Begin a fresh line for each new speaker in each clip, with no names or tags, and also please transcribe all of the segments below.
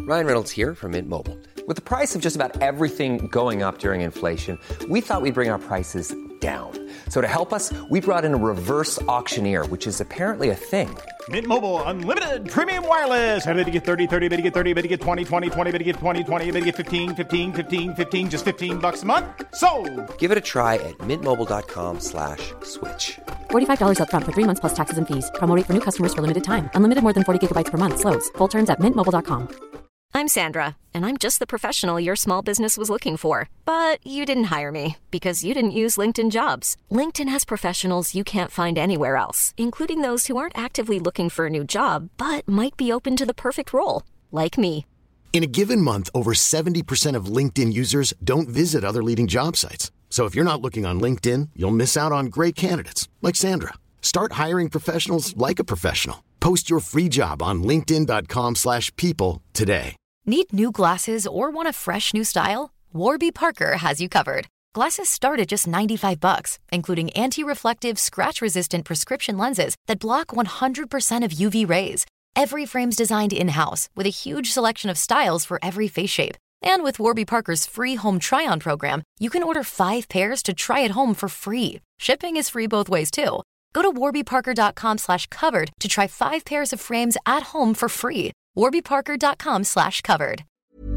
Ryan Reynolds here from Mint Mobile. With the price of just about everything going up during inflation, we thought we'd bring our prices down. So to help us, we brought in a reverse auctioneer, which is apparently a thing.
Mint Mobile Unlimited Premium Wireless. How to get 30, 30, bit to get 30, bit to get 20, 20, 20, bit to get 20, 20, bit to get 15, 15, 15, 15, just $15 a month? Sold!
Give it a try at mintmobile.com/switch.
$45 up front for 3 months plus taxes and fees. Promo rate for new customers for limited time. Unlimited more than 40 gigabytes per month. Slows full terms at mintmobile.com.
I'm Sandra, and I'm just the professional your small business was looking for. But you didn't hire me because you didn't use LinkedIn Jobs. LinkedIn has professionals you can't find anywhere else, including those who aren't actively looking for a new job, but might be open to the perfect role, like me.
In a given month, over 70% of LinkedIn users don't visit other leading job sites. So if you're not looking on LinkedIn, you'll miss out on great candidates like Sandra. Start hiring professionals like a professional. Post your free job on linkedin.com/people today.
Need new glasses or want a fresh new style? Warby Parker has you covered. Glasses start at just $95, including anti-reflective, scratch-resistant prescription lenses that block 100% of UV rays. Every frame's designed in-house with a huge selection of styles for every face shape. And with Warby Parker's free home try-on program, you can order 5 pairs to try at home for free. Shipping is free both ways, too. Go to warbyparker.com/covered to try 5 pairs of frames at home for free. warbyparker.com/covered.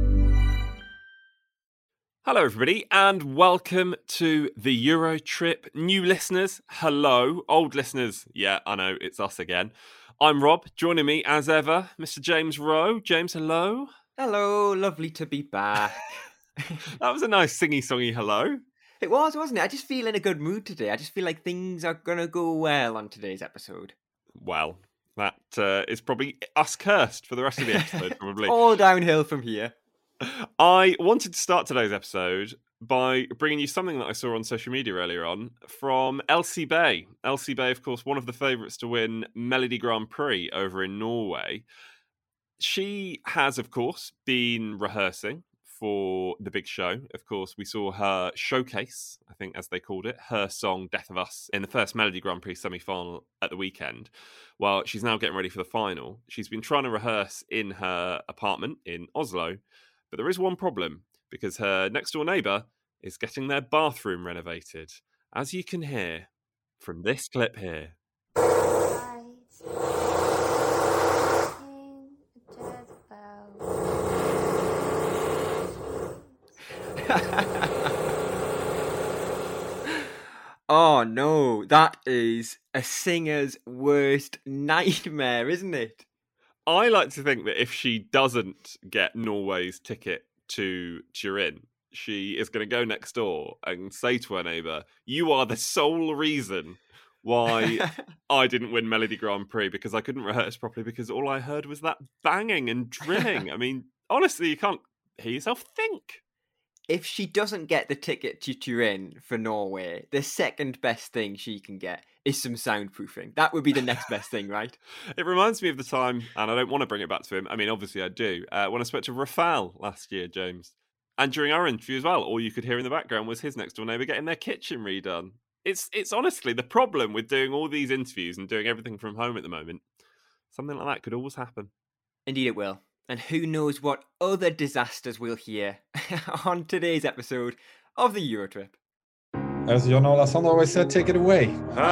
Hello, everybody, and welcome to the Euro Trip. New listeners, hello. Old listeners, yeah, I know, it's us again. I'm Rob. Joining me, as ever, Mr. James Rowe. James, hello.
Hello, lovely to be back.
That was a nice singy-songy hello.
It was, wasn't it? I just feel in a good mood today. I just feel like things are going to go well on today's episode.
Well, that is probably us cursed for the rest of the episode, probably.
All downhill from here.
I wanted to start today's episode by bringing you something that I saw on social media earlier on from Elsie Bay. Elsie Bay, of course, one of the favourites to win Melodi Grand Prix over in Norway. She has, of course, been rehearsing for the big show. Of course, we saw her showcase, I think as they called it, her song Death of Us in the first Melodi Grand Prix semi-final at the weekend. Well, she's now getting ready for the final. She's been trying to rehearse in her apartment in Oslo, but there is one problem because her next door neighbour is getting their bathroom renovated, as you can hear from this clip here.
Oh no, that is a singer's worst nightmare, isn't it?
I like to think that if she doesn't get Norway's ticket to Turin, she is going to go next door and say to her neighbour, "You are the sole reason why I didn't win Melodi Grand Prix, because I couldn't rehearse properly because all I heard was that banging and drilling." I mean, honestly, you can't hear yourself think.
If she doesn't get the ticket to Turin for Norway, the second best thing she can get is some soundproofing. That would be the next best thing, right?
It reminds me of the time, and I don't want to bring it back to him. I mean, obviously I do. When I spoke to Rafal last year, James, and during our interview as well, all you could hear in the background was his next door neighbour getting their kitchen redone. It's honestly the problem with doing all these interviews and doing everything from home at the moment. Something like that could always happen.
Indeed it will. And who knows what other disasters we'll hear on today's episode of the Eurotrip.
As Jon Olason always said, take it away.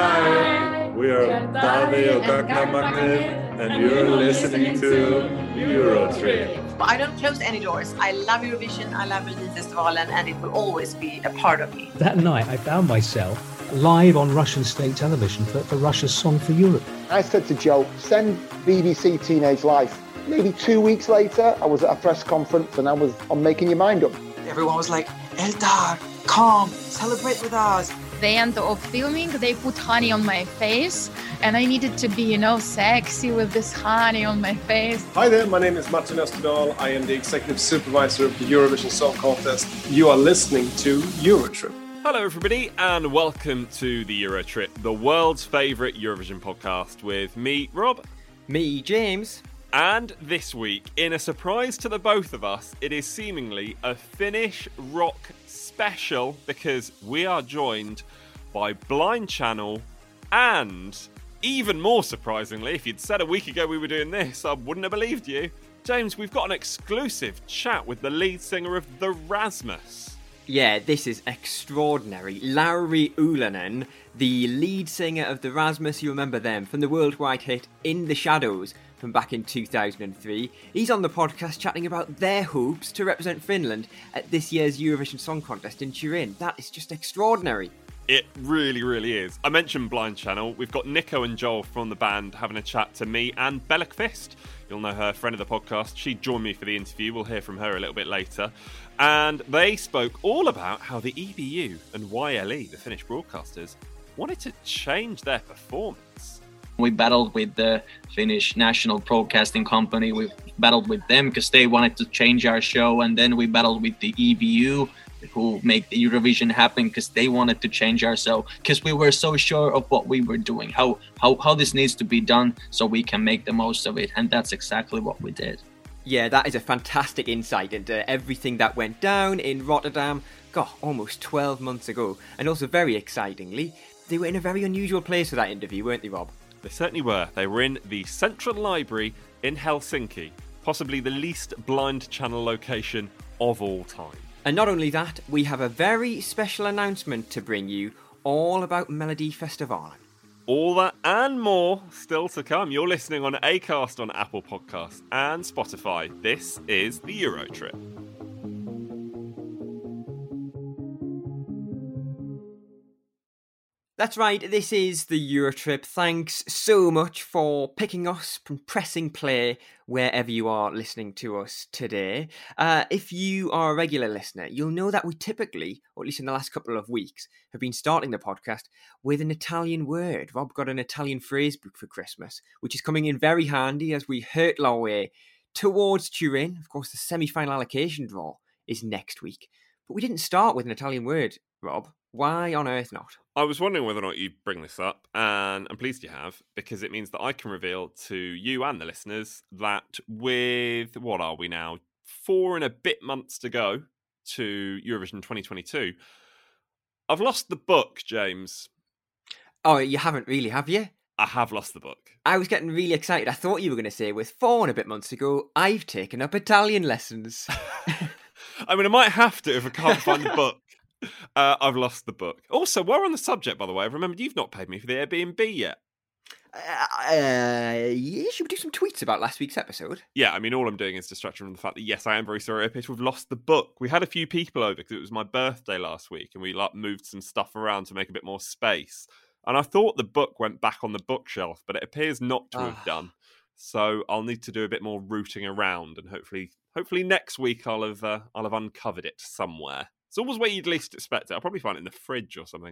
Hi, we are Davi and Gagna Magnet, and you're listening to Eurotrip.
I don't close any doors. I love Eurovision, I love Melodifestivalen, and it will always be a part of me.
That night, I found myself live on Russian state television for Russia's Song for Europe.
I said to Joe, send BBC Teenage Life. Maybe 2 weeks later, I was at a press conference and I was on Making Your Mind Up.
Everyone was like, Eldar, come, celebrate with us.
The end of filming, they put honey on my face and I needed to be, sexy with this honey on my face.
Hi there, my name is Martin Österdahl. I am the executive supervisor of the Eurovision Song Contest. You are listening to Eurotrip.
Hello, everybody, and welcome to the Eurotrip, the world's favourite Eurovision podcast with me, Rob.
Me, James.
And this week, in a surprise to the both of us, it is seemingly a Finnish rock special because we are joined by Blind Channel and, even more surprisingly, if you'd said a week ago we were doing this, I wouldn't have believed you, James, we've got an exclusive chat with the lead singer of The Rasmus.
Yeah, this is extraordinary. Lauri Uulanen, the lead singer of The Rasmus, you remember them from the worldwide hit In the Shadows from back in 2003. He's on the podcast chatting about their hopes to represent Finland at this year's Eurovision Song Contest in Turin. That is just extraordinary.
It really, really is. I mentioned Blind Channel. We've got Nico and Joel from the band having a chat to me and Bella Kvist. You'll know her, friend of the podcast. She joined me for the interview. We'll hear from her a little bit later. And they spoke all about how the EBU and YLE, the Finnish broadcasters, wanted to change their performance.
We battled with the Finnish National Broadcasting Company. We battled with them because they wanted to change our show. And then we battled with the EBU, who make the Eurovision happen because they wanted to change our show, because we were so sure of what we were doing, how this needs to be done so we can make the most of it. And that's exactly what we did.
Yeah, that is a fantastic insight into everything that went down in Rotterdam, almost 12 months ago. And also, very excitingly, they were in a very unusual place for that interview, weren't they, Rob?
They certainly were. They were in the Central Library in Helsinki, possibly the least Blind Channel location of all time.
And not only that, we have a very special announcement to bring you all about Melodifestivalen.
All that and more still to come. You're listening on Acast, on Apple Podcasts and Spotify. This is the Eurotrip.
That's right, this is the Eurotrip. Thanks so much for picking us from pressing play wherever you are listening to us today. If you are a regular listener, you'll know that we typically, or at least in the last couple of weeks, have been starting the podcast with an Italian word. Rob got an Italian phrase book for Christmas, which is coming in very handy as we hurtle our way towards Turin. Of course, the semi-final allocation draw is next week. But we didn't start with an Italian word, Rob. Why on earth not?
I was wondering whether or not you'd bring this up, and I'm pleased you have, because it means that I can reveal to you and the listeners that with, what are we now, 4 and a bit months to go to Eurovision 2022, I've lost the book, James.
Oh, you haven't really, have you?
I have lost the book.
I was getting really excited. I thought you were going to say, with 4 and a bit months to go, I've taken up Italian lessons.
I mean, I might have to if I can't find the book. I've lost the book. Also, while we're on the subject, by the way, I've remembered you've not paid me for the Airbnb yet.
Yeah, should we do some tweets about last week's episode?
Yeah, I mean, all I'm doing is distracting from the fact that, yes, I am very sorry, I appear to have lost the book. We had a few people over because it was my birthday last week, and we moved some stuff around to make a bit more space. And I thought the book went back on the bookshelf, but it appears not to have done. So I'll need to do a bit more rooting around, and hopefully next week I'll have uncovered it somewhere. It's always where you'd least expect it. I'll probably find it in the fridge or something.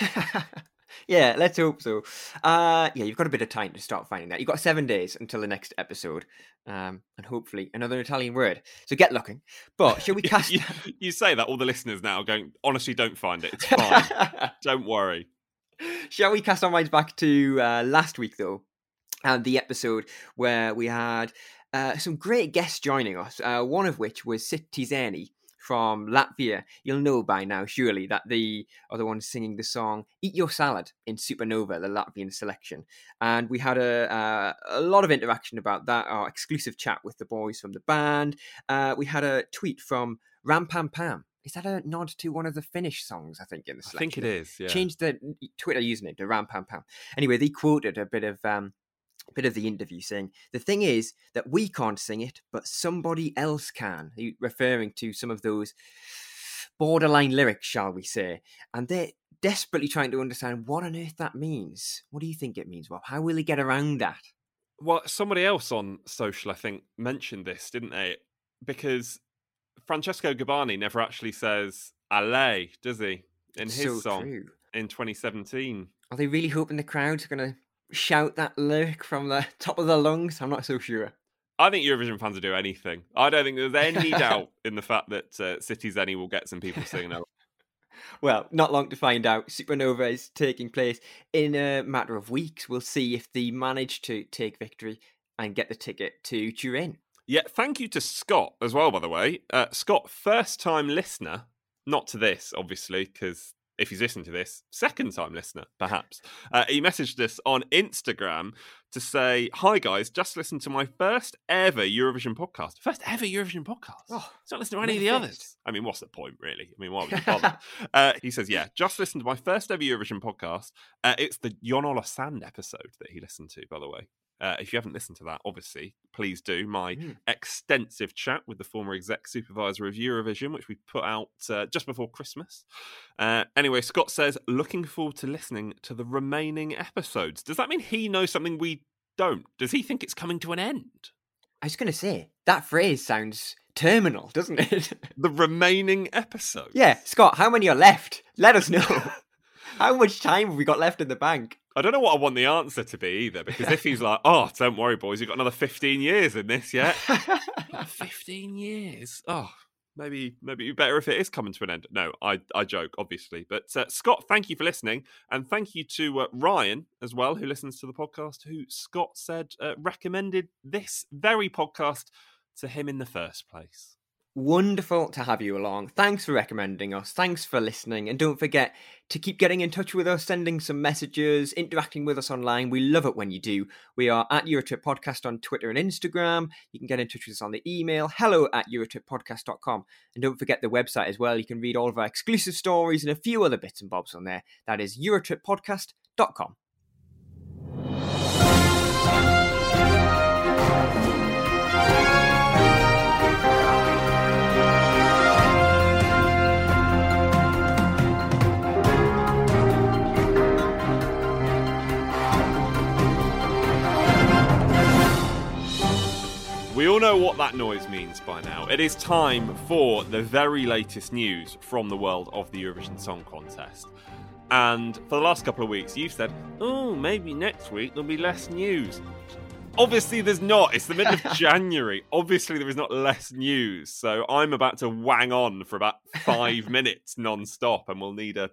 Yeah, let's hope so. Yeah, you've got a bit of time to start finding that. You've got 7 days until the next episode. And hopefully another Italian word. So get looking. But shall we cast...
you say that, all the listeners now are going, honestly, don't find it. It's fine. Don't worry.
Shall we cast our minds back to last week, though? And the episode where we had some great guests joining us. One of which was Siti Zeni from Latvia. You'll know by now, surely, that the other one singing the song Eat Your Salad in Supernova, the Latvian selection. And we had a lot of interaction about that, our exclusive chat with the boys from the band. We had a tweet from Ram Pam Pam. Is that a nod to one of the Finnish songs, I think, in the selection?
I think it is, yeah.
Changed the Twitter username to Ram Pam Pam. Anyway, they quoted a bit of the interview saying, the thing is that we can't sing it, but somebody else can, referring to some of those borderline lyrics, shall we say. And they're desperately trying to understand what on earth that means. What do you think it means, Rob? How will they get around that?
Well, somebody else on social, I think, mentioned this, didn't they? Because Francesco Gabbani never actually says "Ale," does he? In his song
true.
In 2017.
Are they really hoping the crowd's going to shout that lyric from the top of their lungs? I'm not so sure.
I think Eurovision fans will do anything. I don't think there's any doubt in the fact that Siti Zeni will get some people singing along.
Well, not long to find out. Supernova is taking place in a matter of weeks. We'll see if they manage to take victory and get the ticket to Turin.
Yeah, thank you to Scott as well, by the way. Scott, first-time listener, not to this, obviously, because if he's listening to this, second-time listener, perhaps. He messaged us on Instagram to say, "Hi, guys, just listened to my first ever Eurovision podcast." First ever Eurovision podcast? Oh, it's not listening to any of the others. I mean, what's the point, really? I mean, why would you bother? He says, yeah, just listened to my first ever Eurovision podcast. It's the Jon Ola Sand episode that he listened to, by the way. If you haven't listened to that, obviously, please do. My extensive chat with the former exec supervisor of Eurovision, which we put out just before Christmas. Anyway, Scott says, looking forward to listening to the remaining episodes. Does that mean he knows something we don't? Does he think it's coming to an end?
I was going to say, that phrase sounds terminal, doesn't it?
The remaining episodes?
Yeah, Scott, how many are left? Let us know. How much time have we got left in the bank?
I don't know what I want the answer to be either, because if he's like, oh, don't worry, boys, you've got another 15 years in this yet. 15 years? Oh, maybe better if it is coming to an end. No, I joke, obviously. But Scott, thank you for listening. And thank you to Ryan as well, who listens to the podcast, who Scott said recommended this very podcast to him in the first place.
Wonderful to have you along. Thanks for recommending us. Thanks for listening. And don't forget to keep getting in touch with us, sending some messages, interacting with us online. We love it when you do. We are at Eurotrip Podcast on Twitter and Instagram. You can get in touch with us on the email, hello@eurotrippodcast.com. And don't forget the website as well. You can read all of our exclusive stories and a few other bits and bobs on there. That is eurotrippodcast.com.
We all know what that noise means by now. It is time for the very latest news from the world of the Eurovision Song Contest. And for the last couple of weeks, you've said, oh, maybe next week there'll be less news. Obviously there's not. It's the middle of January. Obviously there is not less news. So I'm about to wang on for about 5 minutes non-stop, and we'll need an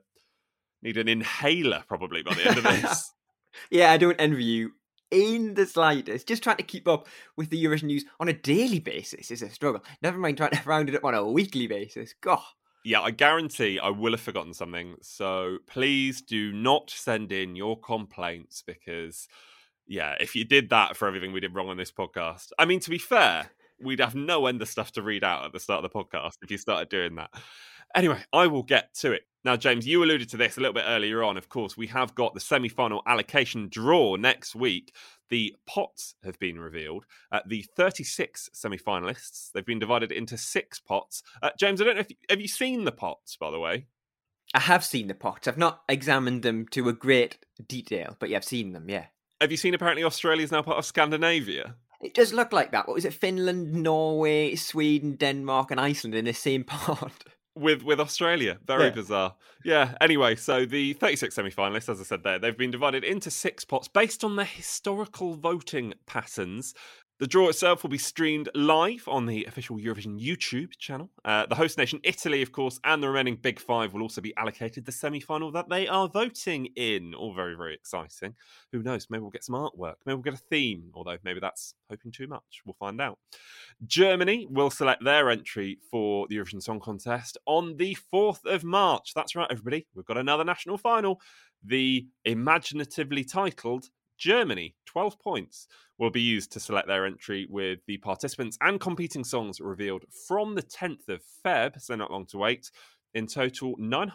inhaler probably by the end of this.
Yeah, I don't envy you in the slightest. Just trying to keep up with the Eurovision news on a daily basis is a struggle. Never mind trying to round it up on a weekly basis. God.
Yeah, I guarantee I will have forgotten something. So please do not send in your complaints, because, yeah, if you did that for everything we did wrong on this podcast, I mean, to be fair, we'd have no end of stuff to read out at the start of the podcast if you started doing that. Anyway, I will get to it. Now, James, you alluded to this a little bit earlier on. Of course, we have got the semi-final allocation draw next week. The pots have been revealed. The 36 semi-finalists, they've been divided into 6 pots. James, I don't know have you seen the pots, by the way?
I have seen the pots. I've not examined them to a great detail, but yeah, I've seen them, yeah.
Have you seen apparently Australia's now part of Scandinavia?
It does look like that. What was it? Finland, Norway, Sweden, Denmark and Iceland in the same pot.
With Australia. Very bizarre. Yeah, anyway, so the 36 semi-finalists, as I said there, they've been divided into 6 pots based on their historical voting patterns. The draw itself will be streamed live on the official Eurovision YouTube channel. The host nation, Italy, of course, and the remaining Big Five will also be allocated the semi-final that they are voting in. All very, very exciting. Who knows? Maybe we'll get some artwork. Maybe we'll get a theme, although maybe that's hoping too much. We'll find out. Germany will select their entry for the Eurovision Song Contest on the 4th of March. That's right, everybody. We've got another national final. The imaginatively titled Germany, 12 points, will be used to select their entry, with the participants and competing songs revealed from the 10th of Feb, so not long to wait. In total,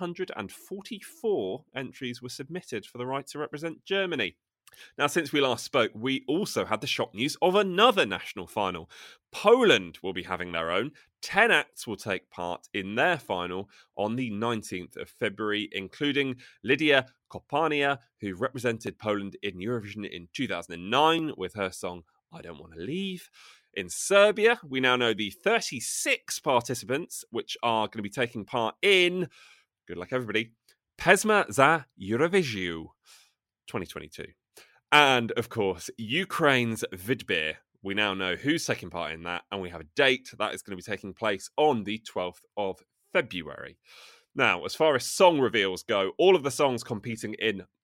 944 entries were submitted for the right to represent Germany. Now, since we last spoke, we also had the shock news of another national final. Poland will be having their own. 10 acts will take part in their final on the 19th of February, including Lidia Kopania, who represented Poland in Eurovision in 2009 with her song I Don't Want to Leave. In Serbia, we now know the 36 participants, which are going to be taking part in, good luck everybody, Pesma za Eurovision 2022. And, of course, Ukraine's Vidbir. We now know who's taking part in that, and we have a date that is going to be taking place on the 12th of February. Now, as far as song reveals go, all of the songs competing in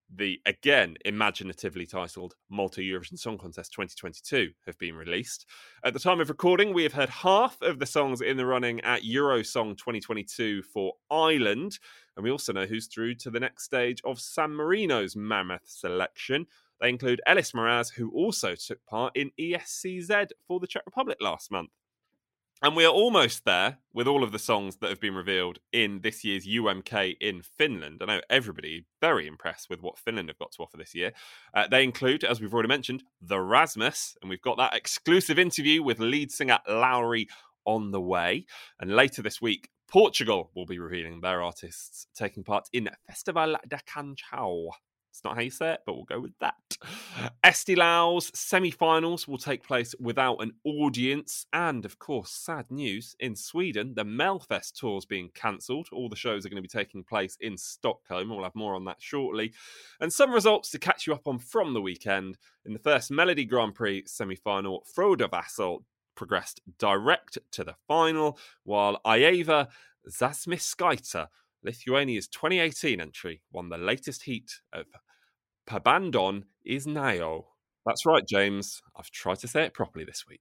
the, again, imaginatively titled Malta Eurovision Song Contest 2022 have been released. At the time of recording, we have heard half of the songs in the running at Eurosong 2022 for Ireland, and we also know who's through to the next stage of San Marino's mammoth selection. They include Elis Mraz, who also took part in ESCZ for the Czech Republic last month. And we are almost there with all of the songs that have been revealed in this year's UMK in Finland. I know everybody very impressed with what Finland have got to offer this year. They include, as we've already mentioned, The Rasmus, and we've got that exclusive interview with lead singer Lauri on the way. And later this week, Portugal will be revealing their artists taking part in Festival da Canção. It's not how you say it, but we'll go with that. Estilau's semi-finals will take place without an audience. And, of course, sad news, in Sweden, the Melfest tour is being cancelled. All the shows are going to be taking place in Stockholm. We'll have more on that shortly. And some results to catch you up on from the weekend. In the first Melody Grand Prix semi-final, Frode Vassal progressed direct to the final, while Aieva Zasmiskaita, Lithuania's 2018 entry, won the latest heat of Pabandon Isnao. That's right, James. I've tried to say it properly this week.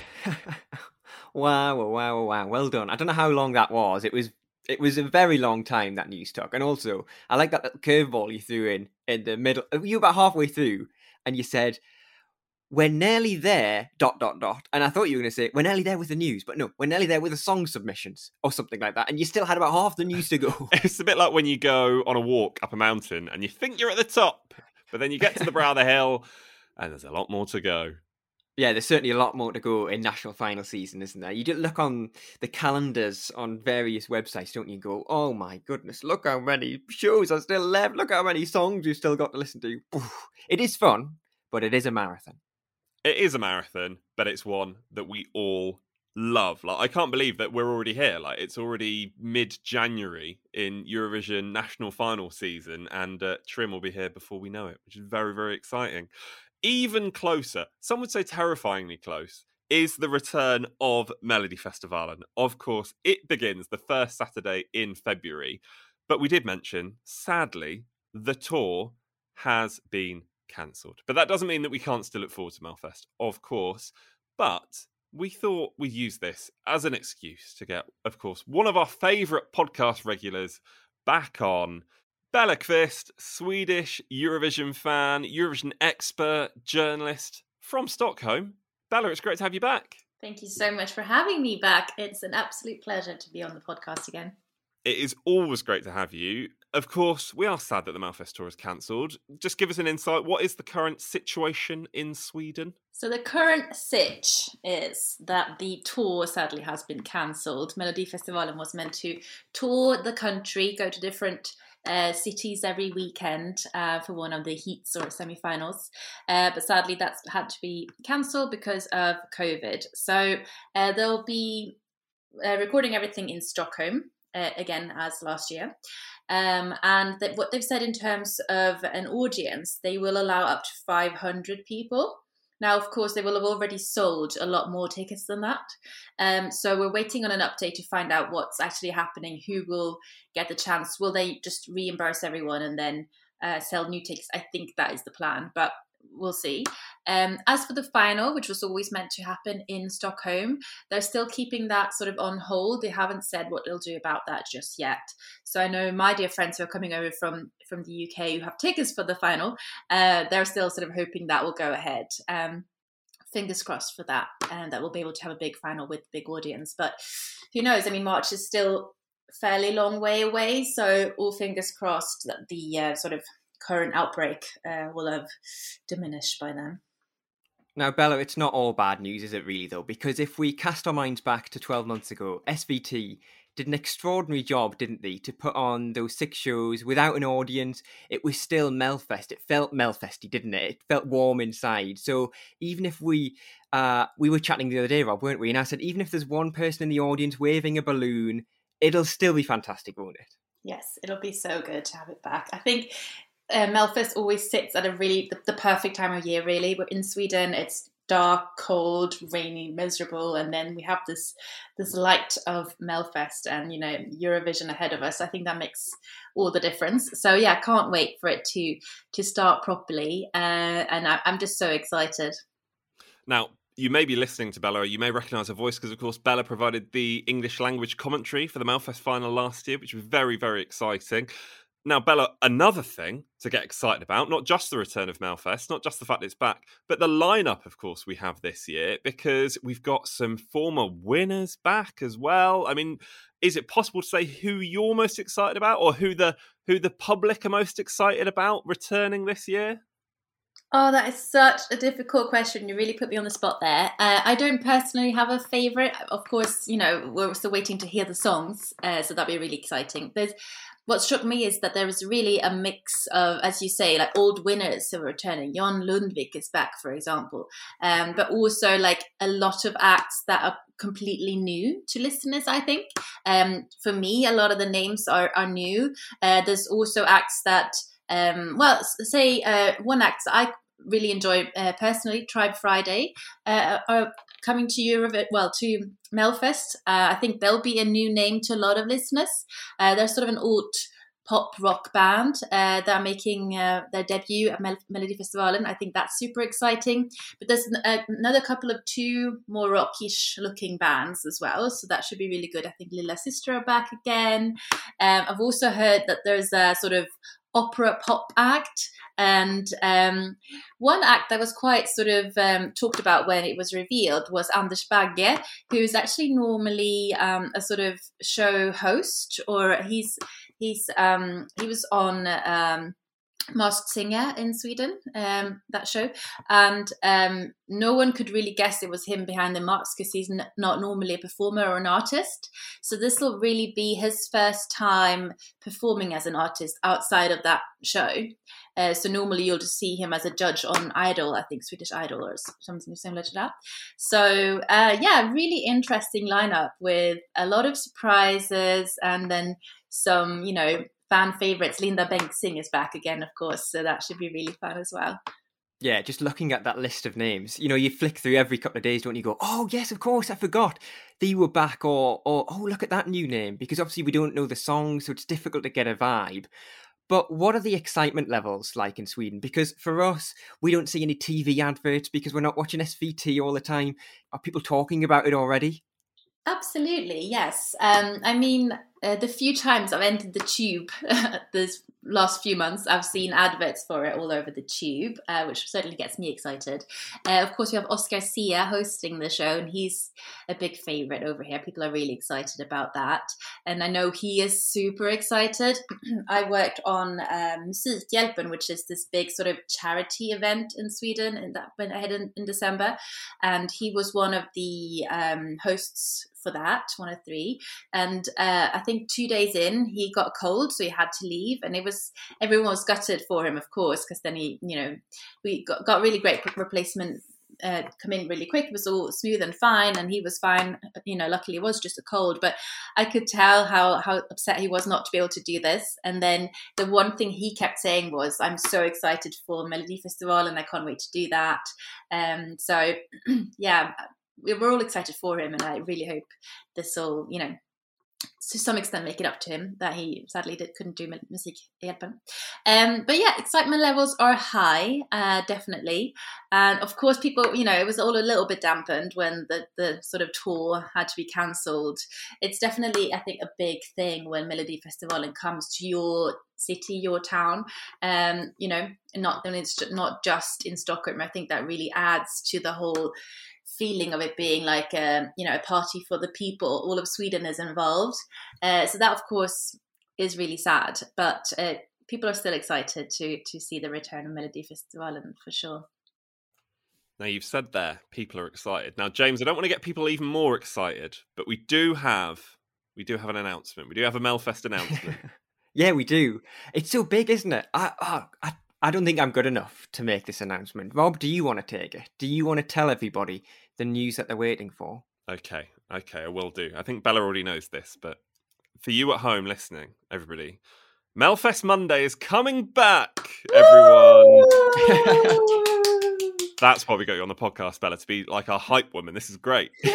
Wow. Well done. I don't know how long that was. It was a very long time, that news took. And also, I like that little curveball you threw in the middle. You were about halfway through, and you said, we're nearly there, ... And I thought you were going to say, we're nearly there with the news. But no, we're nearly there with the song submissions or something like that. And you still had about half the news to go.
It's a bit like when you go on a walk up a mountain and you think you're at the top, but then you get to the brow of the hill and there's a lot more to go.
Yeah, there's certainly a lot more to go in national final season, isn't there? You do look on the calendars on various websites, don't you? Go, oh my goodness, look how many shows are still left. Look how many songs you've still got to listen to. It is fun, but it is a marathon.
It is a marathon, but it's one that we all love. Like, I can't believe that we're already here. Like, it's already mid-January in Eurovision national final season, and Trim will be here before we know it, which is very, very exciting. Even closer, some would say terrifyingly close, is the return of Melodifestivalen. Of course, it begins the first Saturday in February, but we did mention, sadly, the tour has been cancelled. But that doesn't mean that we can't still look forward to Melfest, of course. But we thought we'd use this as an excuse to get, of course, one of our favourite podcast regulars back on. Bella Kvist, Swedish Eurovision fan, Eurovision expert, journalist from Stockholm. Bella, it's great to have you back.
Thank you so much for having me back. It's an absolute pleasure to be on the podcast again.
It is always great to have you. Of course, we are sad that the Melfest tour is cancelled. Just give us an insight. What is the current situation in Sweden?
So the current sitch is that the tour sadly has been cancelled. Melodifestivalen was meant to tour the country, go to different cities every weekend for one of the heats or semi-finals. But sadly, that's had to be cancelled because of COVID. So they'll be recording everything in Stockholm, again, as last year. And what they've said in terms of an audience, they will allow up to 500 people. Now, of course, they will have already sold a lot more tickets than that. So we're waiting on an update to find out what's actually happening, who will get the chance. Will they just reimburse everyone and then sell new tickets? I think that is the plan, but we'll see. As for the final, which was always meant to happen in Stockholm, they're still keeping that sort of on hold. They haven't said what they'll do about that just yet. So I know my dear friends who are coming over from the UK who have tickets for the final, they're still sort of hoping that will go ahead. Fingers crossed for that, and that we'll be able to have a big final with a big audience. But who knows? I mean, March is still a fairly long way away, so all fingers crossed that the sort of current outbreak will have diminished by then.
Now, Bella, it's not all bad news, is it really, though? Because if we cast our minds back to 12 months ago, SVT did an extraordinary job, didn't they, to put on those 6 shows without an audience. It was still Melfest. It felt Melfesty, didn't it? It felt warm inside. So even if we were chatting the other day, Rob, weren't we? And I said, even if there's one person in the audience waving a balloon, it'll still be fantastic, won't it?
Yes, it'll be so good to have it back. I think Melfest always sits at a really the perfect time of year, really. We're in Sweden, it's dark, cold, rainy, miserable, and then we have this light of Melfest and Eurovision ahead of us. I think that makes all the difference. So yeah, can't wait for it to start properly, and I'm just so excited.
Now, you may be listening to Bella, or you may recognise her voice because, of course, Bella provided the English language commentary for the Melfest final last year, which was very, very exciting. Now, Bella, another thing to get excited about, not just the return of Melfest, not just the fact it's back, but the lineup, of course, we have this year, because we've got some former winners back as well. I mean, is it possible to say who you're most excited about, or who the public are most excited about returning this year?
Oh, that is such a difficult question. You really put me on the spot there. I don't personally have a favourite. Of course, we're still waiting to hear the songs, so that'd be really exciting. What struck me is that there was really a mix of, as you say, like old winners who are returning. Jon Lundvik is back, for example, but also like a lot of acts that are completely new to listeners, I think. For me, a lot of the names are new. There's also acts that... one act that I really enjoy personally, Tribe Friday, are coming to Melfest. I think they'll be a new name to a lot of listeners. They're sort of an alt pop rock band that are making their debut at Melodifestivalen. I think that's super exciting. But there's another couple of 2 more rockish looking bands as well, so that should be really good. I think Lilla Sister are back again. I've also heard that there's a sort of opera pop act, and one act that was quite sort of talked about when it was revealed was Anders Bagge, who's actually normally a sort of show host, or he was on Masked Singer in Sweden, that show, and no one could really guess it was him behind the masks because he's not normally a performer or an artist. So this will really be his first time performing as an artist outside of that show. So normally you'll just see him as a judge on Idol, I think Swedish Idol or something similar to that. So really interesting lineup with a lot of surprises, and then some, fan favourites. Linda Bengtzing is back again, of course, so that should be really fun as well.
Yeah, just looking at that list of names, you flick through every couple of days, don't you? Go, oh yes, of course, I forgot they were back, or oh, look at that new name, because obviously we don't know the song, so it's difficult to get a vibe. But what are the excitement levels like in Sweden? Because for us, we don't see any TV adverts because we're not watching SVT all the time. Are people talking about it already?
Absolutely, yes. The few times I've entered the Tube this last few months, I've seen adverts for it all over the Tube, which certainly gets me excited. Of course, we have Oscar Sia hosting the show, and he's a big favourite over here. People are really excited about that. And I know he is super excited. I worked on Musikhjälpen, which is this big sort of charity event in Sweden, and that went ahead in December. And he was one of the hosts for that, one of 3, and I think 2 days in he got a cold, so he had to leave, and everyone was gutted for him, of course, because then we got really great replacement come in really quick. It was all smooth and fine, and he was fine, luckily it was just a cold, but I could tell how upset he was not to be able to do this. And then the one thing he kept saying was, I'm so excited for Melodifestivalen and I can't wait to do that. So yeah, we're all excited for him, and I really hope this will, to some extent make it up to him that he sadly couldn't do Musikhjälpen. But yeah, excitement levels are high, definitely. And of course people, it was all a little bit dampened when the sort of tour had to be cancelled. It's definitely, I think, a big thing when Melodifestivalen comes to your city, your town, it's not just in Stockholm. I think that really adds to the whole feeling of it being like a party for the people. All of Sweden is involved, so that of course is really sad, but people are still excited to see the return of Melodifestivalen for sure.
Now, you've said there people are excited. Now, James, I don't want to get people even more excited, but we do have an announcement. We do have a Melfest announcement.
Yeah, we do. It's so big, isn't it? I don't think I'm good enough to make this announcement. Rob, do you want to take it? Do you want to tell everybody the news that they're waiting for?
Okay, I will do. I think Bella already knows this, but for you at home listening, everybody, Melfest Monday is coming back, everyone. That's why we got you on the podcast, Bella, to be like our hype woman. This is great. The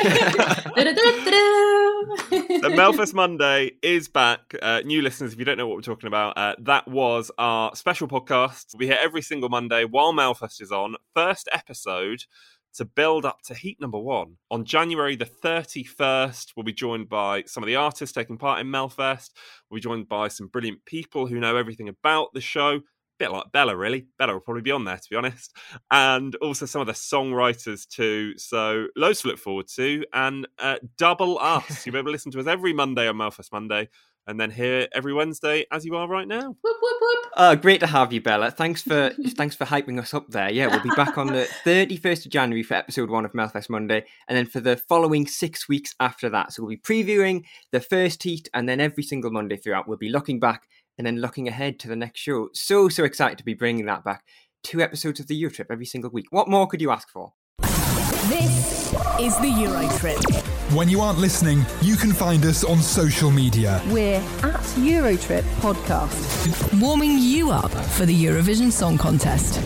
Melfest Monday is back. New listeners, if you don't know what we're talking about, that was our special podcast. We hit every single Monday while Melfest is on. First episode to build up to heat number 1. On January the 31st, we'll be joined by some of the artists taking part in Melfest. We'll be joined by some brilliant people who know everything about the show. Bit like Bella, really. Bella will probably be on there, to be honest. And also some of the songwriters too. So loads to look forward to. And double us. You'll be able to listen to us every Monday on Melfest Monday. And then here every Wednesday, as you are right now.
Whoop, whoop, whoop.
Great to have you, Bella. Thanks for hyping us up there. Yeah, we'll be back on the 31st of January for episode 1 of Melfest Monday, and then for the following 6 weeks after that. So we'll be previewing the first heat, and then every single Monday throughout, we'll be looking back and then looking ahead to the next show. So excited to be bringing that back. 2 episodes of the Eurotrip every single week. What more could you ask for?
This is the Eurotrip.
When you aren't listening, you can find us on social media.
We're at Eurotrip Podcast, warming you up for the Eurovision Song Contest.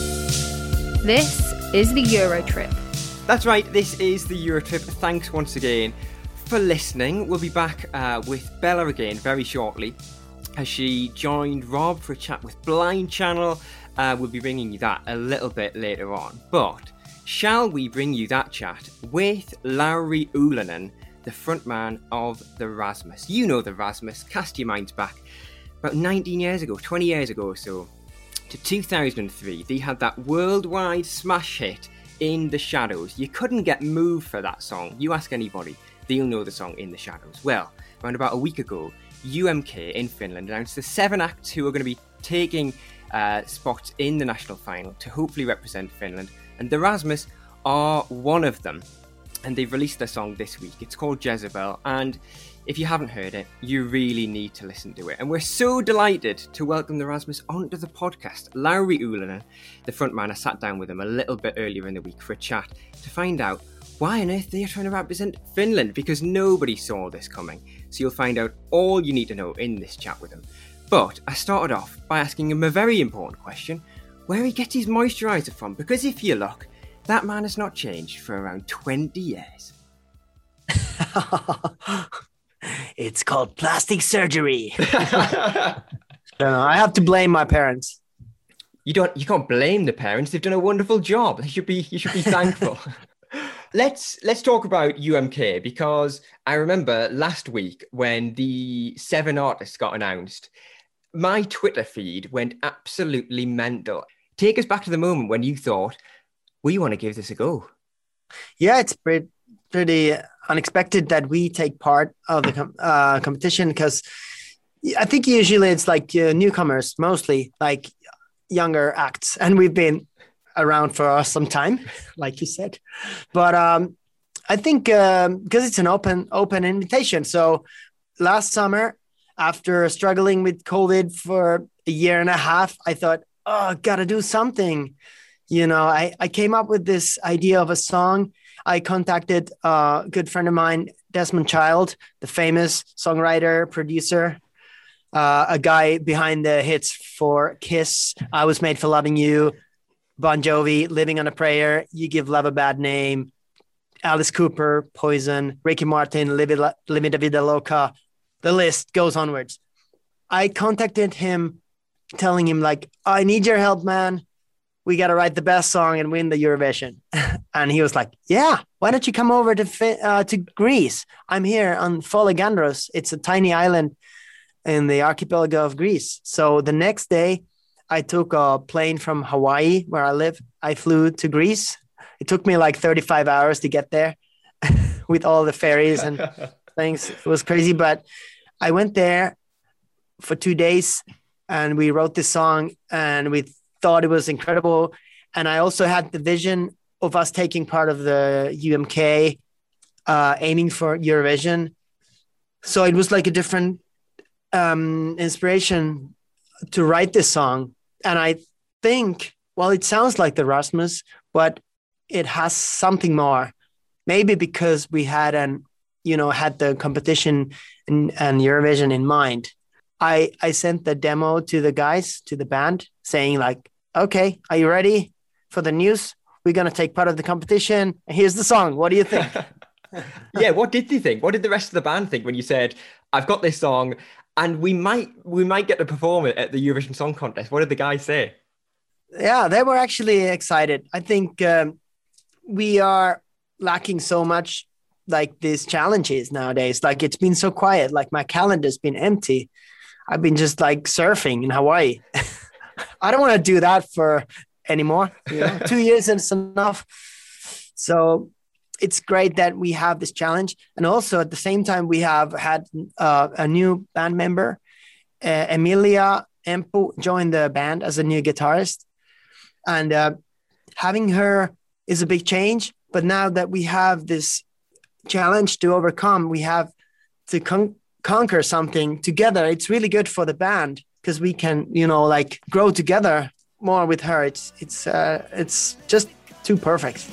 This is the Eurotrip.
That's right, this is the Eurotrip. Thanks once again for listening. We'll be back with Bella again very shortly, as she joined Rob for a chat with Blind Channel. We'll be bringing you that a little bit later on. But shall we bring you that chat with Lauri Uulanen, the frontman of the Rasmus? You know the Rasmus. Cast your minds back about 19 years ago, 20 years ago or so, to 2003. They had that worldwide smash hit, In the Shadows. You couldn't get moved for that song. You ask anybody, they'll know the song In the Shadows. Well, around about a week ago, UMK in Finland announced the 7 acts who are going to be taking spots in the national final to hopefully represent Finland. And the Rasmus are one of them. And they've released their song this week. It's called Jezebel. And if you haven't heard it, you really need to listen to it. And we're so delighted to welcome the Rasmus onto the podcast. Lauri Uulanen, the frontman, I sat down with him a little bit earlier in the week for a chat to find out why on earth they are trying to represent Finland, because nobody saw this coming. So you'll find out all you need to know in this chat with him. But I started off by asking him a very important question: where he gets his moisturiser from, because if you look, that man has not changed for around 20 years.
It's called plastic surgery. I don't know. I have to blame my parents.
You can't blame the parents. They've done a wonderful job. You should be thankful. Let's talk about UMK, because I remember last week when the 7 artists got announced, my Twitter feed went absolutely mental. Take us back to the moment when you thought, we want to give this a go.
Yeah, it's pretty unexpected that we take part of the competition, because I think usually it's like newcomers, mostly like younger acts, and we've been around for some time, like you said. But I think because it's an open invitation. So last summer, after struggling with COVID for a year and a half, I thought, gotta do something. You know, I came up with this idea of a song. I contacted a good friend of mine, Desmond Child, the famous songwriter, producer, a guy behind the hits for Kiss, I Was Made for Loving You, Bon Jovi, Living on a Prayer, You Give Love a Bad Name, Alice Cooper, Poison, Ricky Martin, Living La Vida Loca. The list goes onwards. I contacted him telling him, like, I need your help, man. We got to write the best song and win the Eurovision. And he was like, yeah, why don't you come over to Greece? I'm here on Folegandros. It's a tiny island in the archipelago of Greece. So the next day, I took a plane from Hawaii, where I live. I flew to Greece. It took me like 35 hours to get there with all the ferries and things. It was crazy, but I went there for 2 days and we wrote this song and we thought it was incredible. And I also had the vision of us taking part of the UMK, aiming for Eurovision. So it was like a different inspiration to write this song. And I think, well, it sounds like the Rasmus, but it has something more. Maybe because we had the competition and Eurovision in mind. I sent the demo to the guys, to the band, saying like, okay, are you ready for the news? we're going to take part of the competition. And here's the song. What do you think?
Yeah, what did you think? What did the rest of the band think when you said, I've got this song and we might get to perform it at the Eurovision Song Contest? What did the guys say?
Yeah, they were actually excited. I think we are lacking so much like these challenges nowadays. Like it's been so quiet. Like my calendar's been empty. I've been just like surfing in Hawaii. I don't want to do that for anymore. 2 years is enough. So it's great that we have this challenge. And also at the same time, we have had a new band member, Emilia Empu, join the band as a new guitarist. And having her is a big change. But now that we have this challenge to overcome, we have to conquer something together. It's really good for the band because we can, like grow together more with her. It's just too perfect.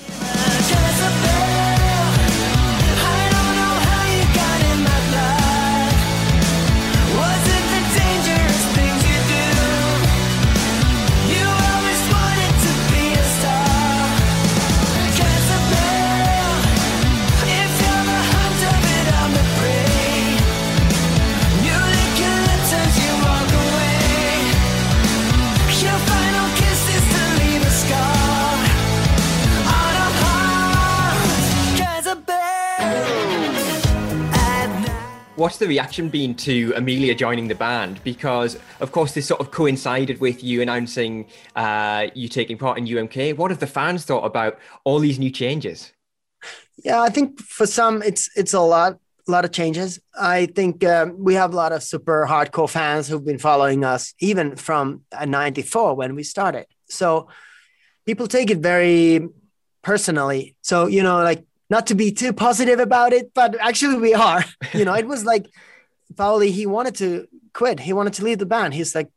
What's the reaction been to Emilia joining the band? Because, of course, this sort of coincided with you announcing you taking part in UMK. What have the fans thought about all these new changes?
Yeah, I think for some, it's a lot of changes. I think we have a lot of super hardcore fans who've been following us even from '94 when we started. So people take it very personally. So, like, not to be too positive about it, but actually we are. It was like Pauli, he wanted to quit. He wanted to leave the band. He's like,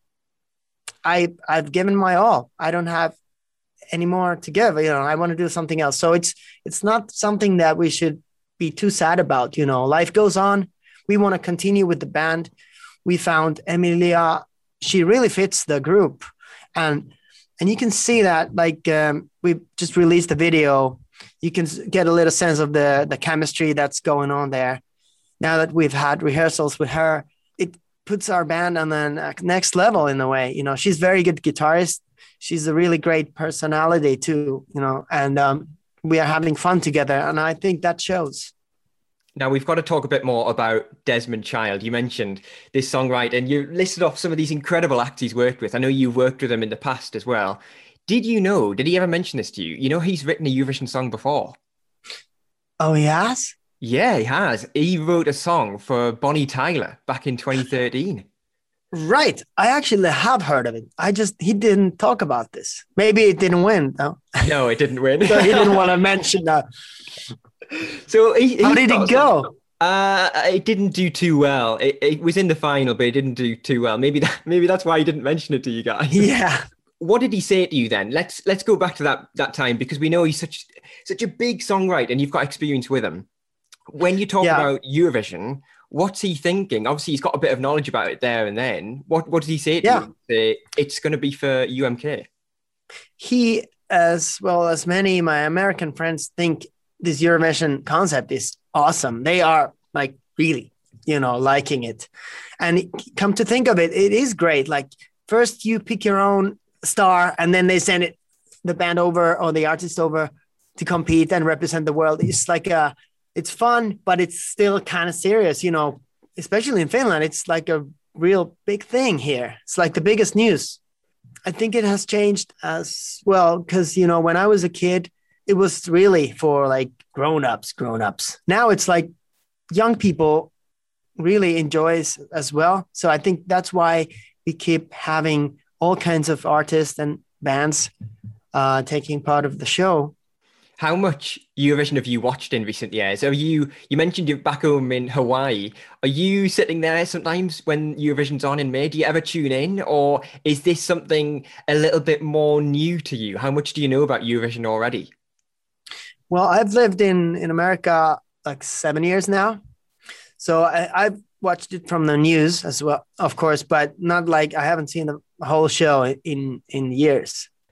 I've given my all. I don't have any more to give. I want to do something else. So it's not something that we should be too sad about. Life goes on. We want to continue with the band. We found Emilia. She really fits the group. And you can see that, like, we just released a video. You can get a little sense of the chemistry that's going on there. Now that we've had rehearsals with her, it puts our band on the next level in a way. She's a very good guitarist. She's a really great personality too, and we are having fun together. And I think that shows.
Now, we've got to talk a bit more about Desmond Child. You mentioned this songwriter and you listed off some of these incredible acts he's worked with. I know you've worked with him in the past as well. Did he ever mention this to you? He's written a Eurovision song before.
Oh, he has?
Yeah, he has. He wrote a song for Bonnie Tyler back in 2013.
Right. I actually have heard of it. He didn't talk about this. Maybe it didn't win, though.
No, it didn't win.
So he didn't want to mention that.
So
how did it go?
It didn't do too well. It was in the final, but it didn't do too well. Maybe that's why he didn't mention it to you guys.
Yeah.
What did he say to you then? Let's go back to that time, because we know he's such a big songwriter and you've got experience with him. When you talk about Eurovision, what's he thinking? Obviously, he's got a bit of knowledge about it there and then. What did he say to you? It's going to be for UMK.
He, as well as many of my American friends, think this Eurovision concept is awesome. They are like really, liking it. And come to think of it, it is great. Like first you pick your own star and then they send the band over or the artist over to compete and represent the world. It's like it's fun, but it's still kind of serious, especially in Finland. It's like a real big thing here. It's like the biggest news. I think it has changed as well because, when I was a kid, it was really for like grown-ups. Now it's like young people really enjoys as well. So I think that's why we keep having all kinds of artists and bands taking part of the show.
How much Eurovision have you watched in recent years? You mentioned you're back home in Hawaii. Are you sitting there sometimes when Eurovision's on in May? Do you ever tune in? Or is this something a little bit more new to you? How much do you know about Eurovision already?
Well, I've lived in America like 7 years now. So I've watched it from the news as well, of course, but not like I haven't seen the whole show in years.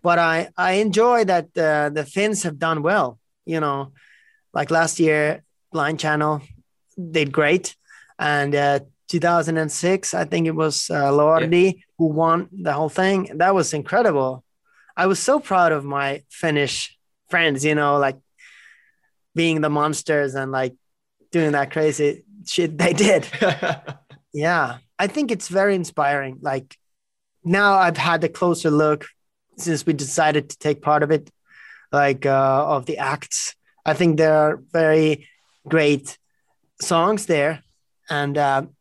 But I enjoy that the Finns have done well. You know, like last year, Blind Channel did great. And 2006, I think it was Lordi who won the whole thing. That was incredible. I was so proud of my Finnish friends, you know, like being the monsters and like doing that crazy shit they did. Yeah, I think it's very inspiring. Like now I've had a closer look since we decided to take part of it, like of the acts. I think there are very great songs there. And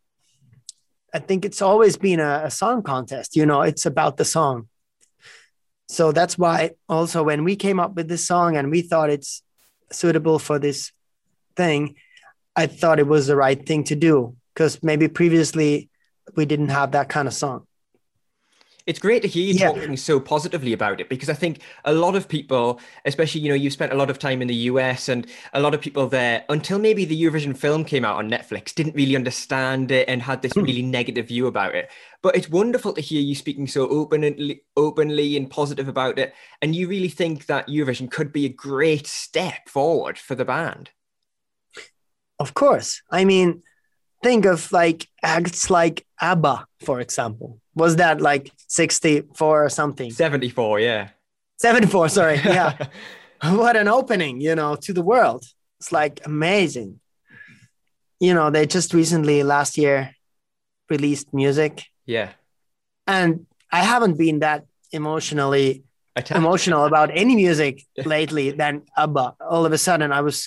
I think it's always been a song contest, you know, it's about the song. So that's why also when we came up with this song and we thought it's suitable for this thing, I thought it was the right thing to do, because maybe previously we didn't have that kind of song.
It's great to hear you talking so positively about it, because I think a lot of people, especially, you know, you've spent a lot of time in the US, and a lot of people there, until maybe the Eurovision film came out on Netflix, didn't really understand it and had this really negative view about it. But it's wonderful to hear you speaking so openly and positive about it. And you really think that Eurovision could be a great step forward for the band.
Of course. I mean, think of like acts like ABBA, for example. Was that like 64 or something?
74, yeah.
74, sorry. Yeah. What an opening, you know, to the world. It's like amazing. You know, they just recently last year released music.
Yeah.
And I haven't been that emotional about any music lately than ABBA. All of a sudden I was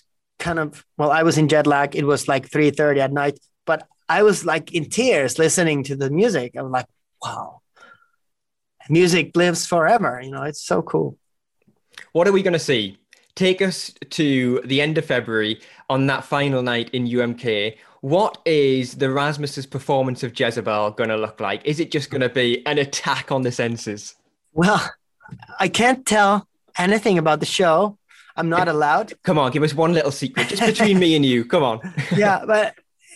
I was in jet lag. It was like 3:30 at night, but I was like in tears listening to the music. I was like, wow, music lives forever. You know, it's so cool.
What are we going to see? Take us to the end of February on that final night in UMK. What is the Rasmus's performance of Jezebel going to look like? Is it just going to be an attack on the senses?
Well, I can't tell anything about the show. I'm not allowed.
Come on, give us one little secret, just between me and you. Come on.
Yeah, but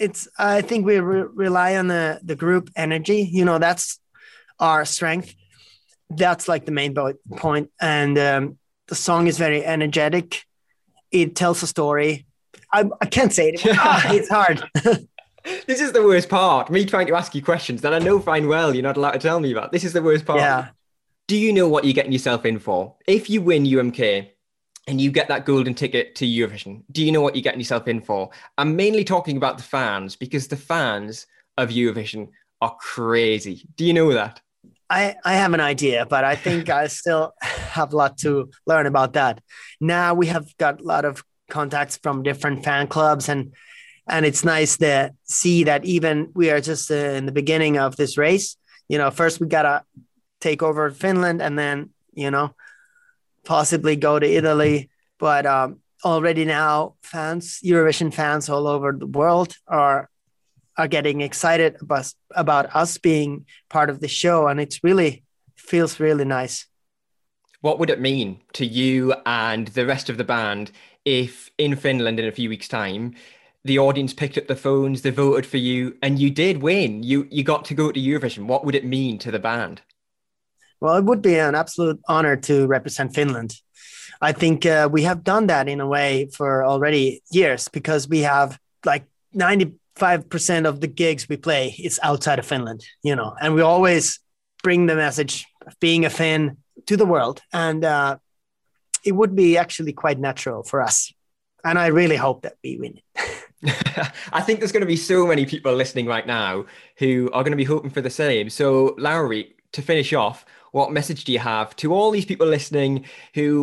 I think we rely on the group energy. You know, that's our strength. That's like the main point. And the song is very energetic. It tells a story. I can't say it. It's hard.
This is the worst part. Me trying to ask you questions that I know fine well you're not allowed to tell me about. This is the worst part.
Yeah.
Do you know what you're getting yourself in for? If you win UMK and you get that golden ticket to Eurovision, do you know what you're getting yourself in for? I'm mainly talking about the fans, because the fans of Eurovision are crazy. Do you know that?
I have an idea, but I think I still have a lot to learn about that. Now we have got a lot of contacts from different fan clubs, and it's nice to see that even we are just in the beginning of this race. You know, first we got to take over Finland and then, you know, possibly go to Italy. But already now Eurovision fans all over the world are getting excited about us being part of the show. And it's really feels really nice.
What would it mean to you and the rest of the band if in Finland in a few weeks' time, the audience picked up the phones, they voted for you, and you did win? You got to go to Eurovision. What would it mean to the band?
Well, it would be an absolute honor to represent Finland. I think we have done that in a way for already years, because we have like 95% of the gigs we play is outside of Finland, you know, and we always bring the message of being a Finn to the world. And it would be actually quite natural for us. And I really hope that we win it.
I think there's going to be so many people listening right now who are going to be hoping for the same. So, Lauri, to finish off, what message do you have to all these people listening who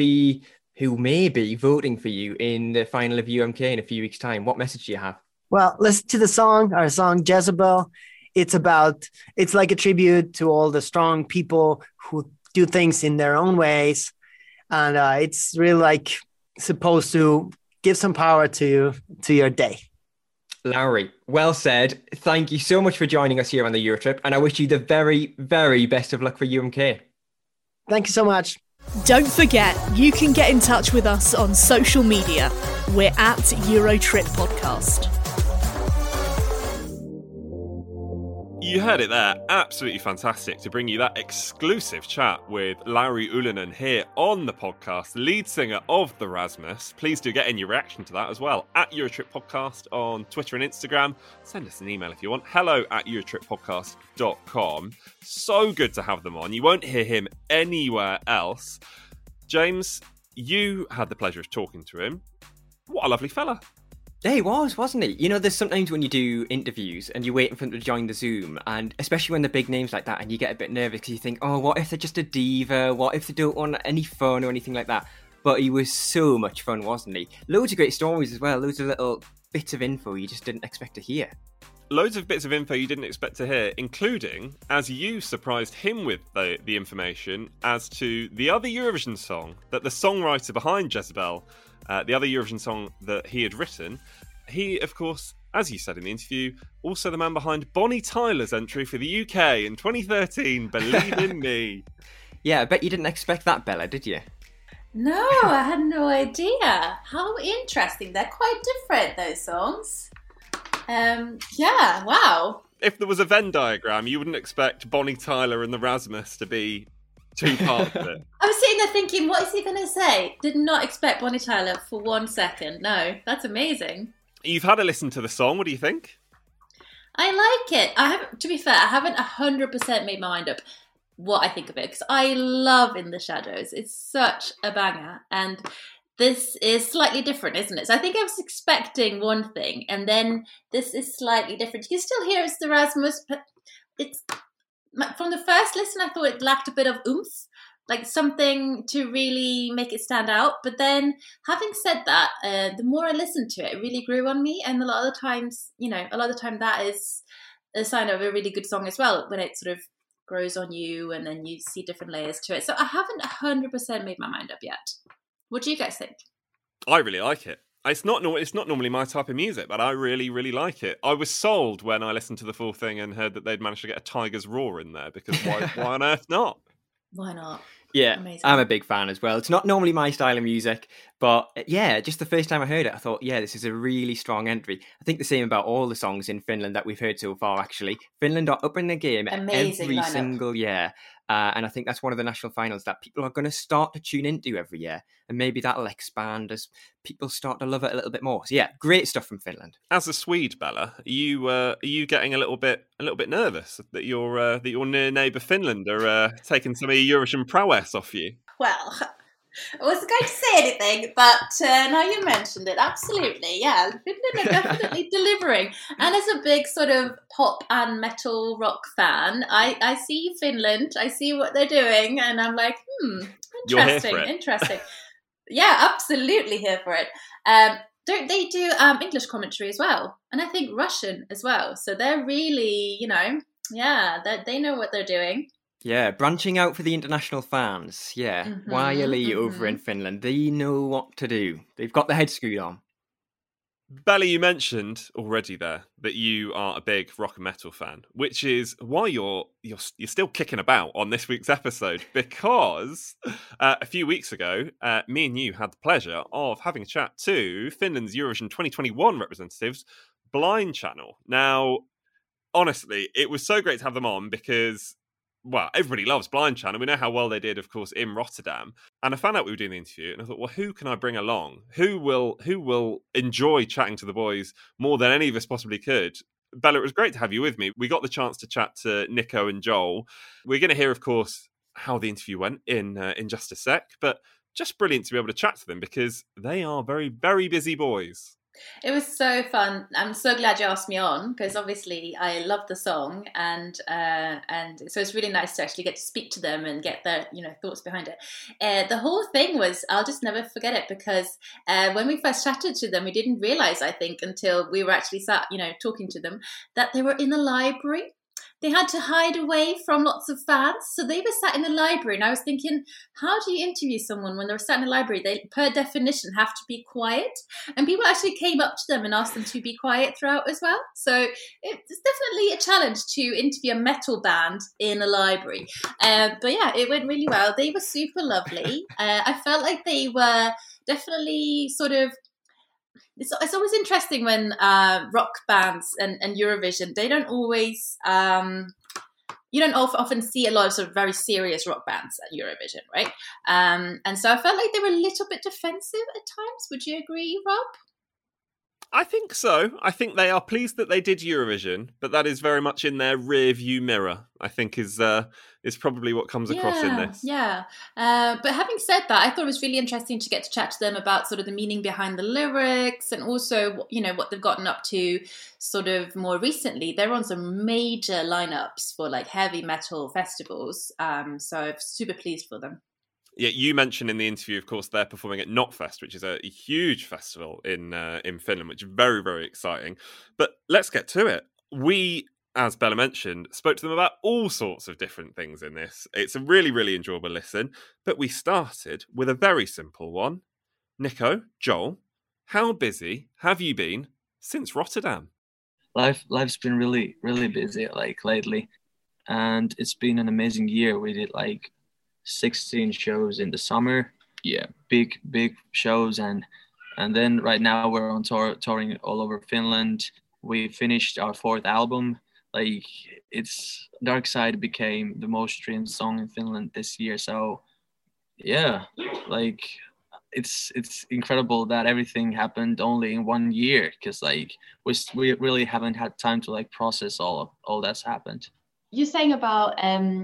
may be voting for you in the final of UMK in a few weeks' time? What message do you have?
Well, listen to our song Jezebel. It's like a tribute to all the strong people who do things in their own ways. And it's really like supposed to give some power to your day.
Lauri, well said. Thank you so much for joining us here on the Eurotrip, and I wish you the very, very best of luck for UMK.
Thank you so much.
Don't forget, you can get in touch with us on social media. We're at Eurotrip Podcast.
You heard it there. Absolutely fantastic to bring you that exclusive chat with Lauri Ullinen here on the podcast, lead singer of the Rasmus. Please do get in your reaction to that as well at Eurotrip Podcast on Twitter and Instagram. Send us an email if you want. hello@eurotrippodcast.com. So good to have them on. You won't hear him anywhere else. James, you had the pleasure of talking to him. What a lovely fella.
Yeah, he was, wasn't he? You know, there's sometimes when you do interviews and you're waiting for them to join the Zoom, and especially when they're big names like that, and you get a bit nervous because you think, oh, what if they're just a diva? What if they don't want any fun or anything like that? But he was so much fun, wasn't he? Loads of great stories as well, loads of little bits of info you just didn't expect to hear.
Loads of bits of info you didn't expect to hear, including, as you surprised him with the information, as to the other Eurovision song that the songwriter behind Jezebel, the other Eurovision song that he had written, he, of course, as you said in the interview, also the man behind Bonnie Tyler's entry for the UK in 2013, Believe in Me.
Yeah, I bet you didn't expect that, Bella, did you?
No, I had no idea. How interesting. They're quite different, those songs. Yeah, wow.
If there was a Venn diagram, you wouldn't expect Bonnie Tyler and the Rasmus to be two parts of it.
I was sitting there thinking, what is he going to say? Did not expect Bonnie Tyler for 1 second. No, that's amazing.
You've had a listen to the song. What do you think?
I like it. To be fair, I haven't 100% made my mind up what I think of it, because I love In the Shadows. It's such a banger, and this is slightly different, isn't it? So I think I was expecting one thing, and then this is slightly different. You can still hear it's the Rasmus, but it's from the first listen, I thought it lacked a bit of oomph, like something to really make it stand out. But then, having said that, the more I listened to it, it really grew on me. And a lot of the time that is a sign of a really good song as well, when it sort of grows on you and then you see different layers to it. So I haven't 100% made my mind up yet. What do you guys think?
I really like it. It's not normally my type of music, but I really, really like it. I was sold when I listened to the full thing and heard that they'd managed to get a tiger's roar in there, because why on earth not?
Why not?
Yeah,
amazing.
I'm a big fan as well. It's not normally my style of music, but yeah, just the first time I heard it, I thought, yeah, this is a really strong entry. I think the same about all the songs in Finland that we've heard so far, actually. Finland are up in the game
amazing
every
lineup.
single year. And I think that's one of the national finals that people are going to start to tune into every year. And maybe that'll expand as people start to love it a little bit more. So yeah, great stuff from Finland.
As a Swede, Bella, are you getting a little bit nervous that your near neighbour Finland are taking some of your Eurovision prowess off you?
Well, I wasn't going to say anything, but now you mentioned it, absolutely, yeah. Finland are definitely delivering. And as a big sort of pop and metal rock fan, I see Finland, I see what they're doing, and I'm like, interesting. Yeah, absolutely here for it. Don't they do English commentary as well? And I think Russian as well. So they're really, they know what they're doing.
Yeah, branching out for the international fans. Yeah, Wiley over in Finland. They know what to do. They've got the head screwed on.
Bella, you mentioned already there that you are a big rock and metal fan, which is why you're still kicking about on this week's episode, because a few weeks ago, me and you had the pleasure of having a chat to Finland's Eurovision 2021 representatives, Blind Channel. Now, honestly, it was so great to have them on because, well, everybody loves Blind Channel. We know how well they did, of course, in Rotterdam. And I found out we were doing the interview, and I thought, well, who can I bring along? Who will enjoy chatting to the boys more than any of us possibly could? Bella, it was great to have you with me. We got the chance to chat to Nico and Joel. We're going to hear, of course, how the interview went in just a sec, but just brilliant to be able to chat to them because they are very, very busy boys.
It was so fun. I'm so glad you asked me on because obviously I love the song and so it's really nice to actually get to speak to them and get their thoughts behind it. The whole thing was, I'll just never forget it because when we first chatted to them, we didn't realize, I think, until we were actually sat talking to them, that they were in the library. They had to hide away from lots of fans. So they were sat in the library. And I was thinking, how do you interview someone when they're sat in the library? They, per definition, have to be quiet. And people actually came up to them and asked them to be quiet throughout as well. So it's definitely a challenge to interview a metal band in a library. But yeah, it went really well. They were super lovely. I felt like they were definitely sort of, it's always interesting when rock bands and Eurovision, they don't always you don't often see a lot of sort of very serious rock bands at Eurovision, right? And so I felt like they were a little bit defensive at times. Would you agree, Rob?
I think so. I think they are pleased that they did Eurovision, but that is very much in their rear view mirror, I think is probably what comes across in this.
Yeah. But having said that, I thought it was really interesting to get to chat to them about sort of the meaning behind the lyrics and also, you know, what they've gotten up to sort of more recently. They're on some major lineups for like heavy metal festivals. So I'm super pleased for them.
Yeah, you mentioned in the interview, of course, they're performing at Knotfest, which is a huge festival in Finland, which is very, very exciting. But let's get to it. We, as Bella mentioned, spoke to them about all sorts of different things in this. It's a really, really enjoyable listen. But we started with a very simple one. Nico, Joel, how busy have you been since Rotterdam?
Life's been really, really busy like lately. And it's been an amazing year. We did like 16 shows in the summer, big shows, and then right now we're on touring all over Finland. We finished our 4th album. Like, it's Dark Side became the most streamed song in Finland this year. So yeah, like it's incredible that everything happened only in 1 year, because like we really haven't had time to like process all that's happened.
You're saying about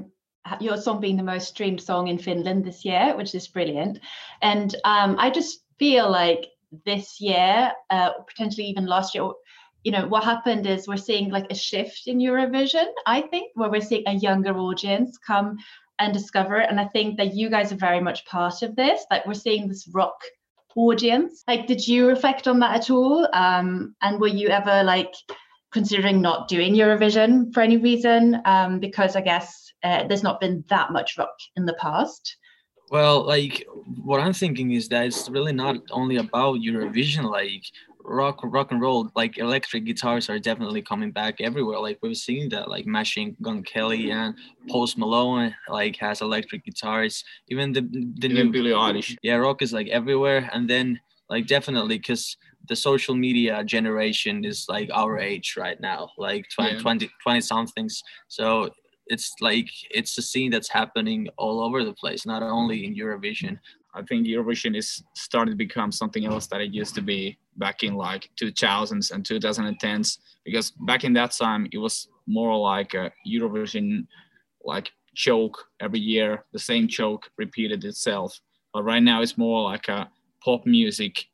your song being the most streamed song in Finland this year, which is brilliant. And I just feel like this year, potentially even last year, you know, what happened is we're seeing like a shift in Eurovision, I think, where we're seeing a younger audience come and discover it. And I think that you guys are very much part of this. Like, we're seeing this rock audience. Like, did you reflect on that at all? And were you ever like considering not doing Eurovision for any reason? Because I guess there's not been that much rock in the past.
Well, like what I'm thinking is that it's really not only about Eurovision. Like rock and roll, like electric guitars are definitely coming back everywhere. Like we've seen that, like Machine Gun Kelly and Post Malone like has electric guitars. Even the new
Billie Eilish.
Yeah, rock is like everywhere. And then like definitely because the social media generation is like our age right now, like 20 somethings. So it's like it's a scene that's happening all over the place, not only in Eurovision.
I think Eurovision is starting to become something else that it used to be back in like 2000s and 2010s, because back in that time it was more like a Eurovision like joke every year, the same joke repeated itself. But right now it's more like a pop music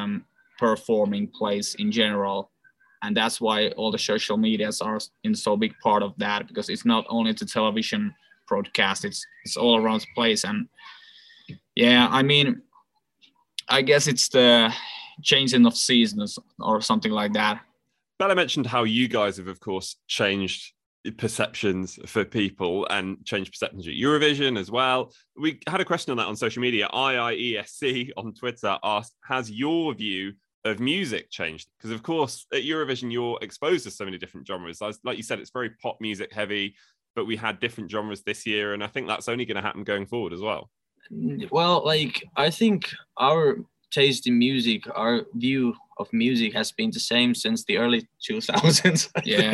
performing place in general. And that's why all the social medias are in so big part of that, because it's not only the television broadcast, it's all around the place. And yeah, I mean, I guess it's the changing of seasons or something like that.
Bella mentioned how you guys have, of course, changed perceptions for people and changed perceptions at Eurovision as well. We had a question on that on social media. IIESC on Twitter asked, has your view of music changed? Because of course at Eurovision you're exposed to so many different genres. Like you said, it's very pop music heavy, but we had different genres this year, and I think that's only going to happen going forward as well.
Well, like I think our taste in music, our view of music has been the same since the early 2000s.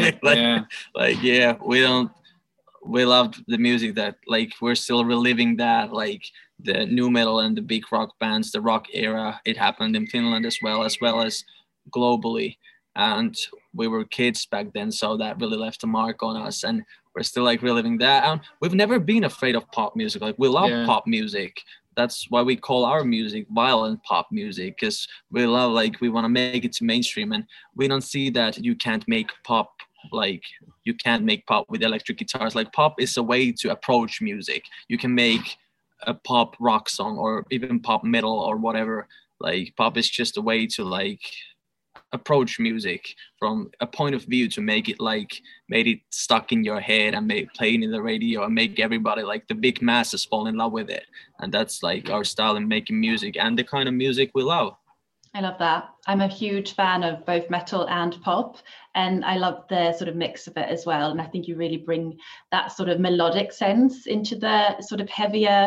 We loved the music that like we're still reliving that, like the new metal and the big rock bands, the rock era. It happened in Finland as well as globally. And we were kids back then, so that really left a mark on us. And we're still like reliving that. We've never been afraid of pop music. Like we love pop music. That's why we call our music violent pop music, because we love, like, we want to make it to mainstream. And we don't see that you can't make pop, like you can't make pop with electric guitars. Like pop is a way to approach music. You can make a pop rock song or even pop metal or whatever. Like pop is just a way to like approach music from a point of view to make it like made it stuck in your head and play it in the radio and make everybody, like the big masses, fall in love with it. And that's like our style in making music and the kind of music we love.
I love that. I'm a huge fan of both metal and pop, and I love the sort of mix of it as well. And I think you really bring that sort of melodic sense into the sort of heavier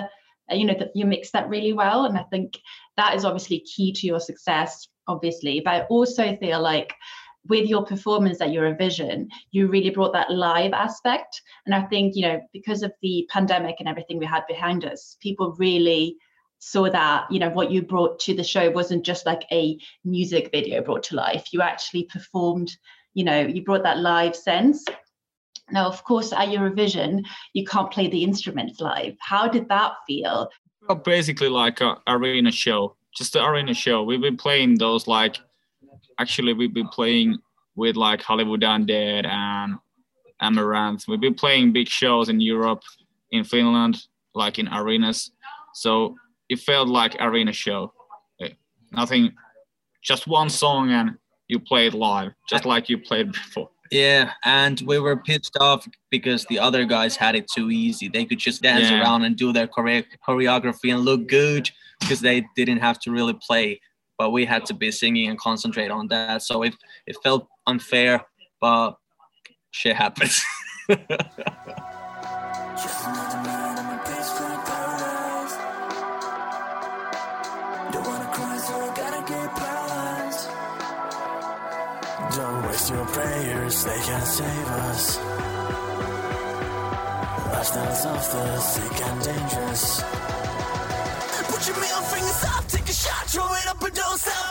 you mix that really well. And I think that is obviously key to your success, obviously. But I also feel like with your performance at Eurovision, you really brought that live aspect. And I think, because of the pandemic and everything we had behind us, people really saw that, what you brought to the show wasn't just like a music video brought to life. You actually performed, you brought that live sense. Now, of course, at Eurovision, you can't play the instruments live. How did that feel?
Well, basically like an arena show, just the arena show. We've been playing those we've been playing with like Hollywood Undead and Amaranth. We've been playing big shows in Europe, in Finland, like in arenas. So it felt like arena show. Nothing, just one song and you play it live, just like you played before.
Yeah, and we were pissed off because the other guys had it too easy. They could just dance around and do their choreography and look good because they didn't have to really play. But we had to be singing and concentrate on that. So it felt unfair, but shit happens.
Don't waste your prayers, they can't save us. Lifestyles of the sick and dangerous. Put your middle fingers up, take a shot, throw it up and don't stop.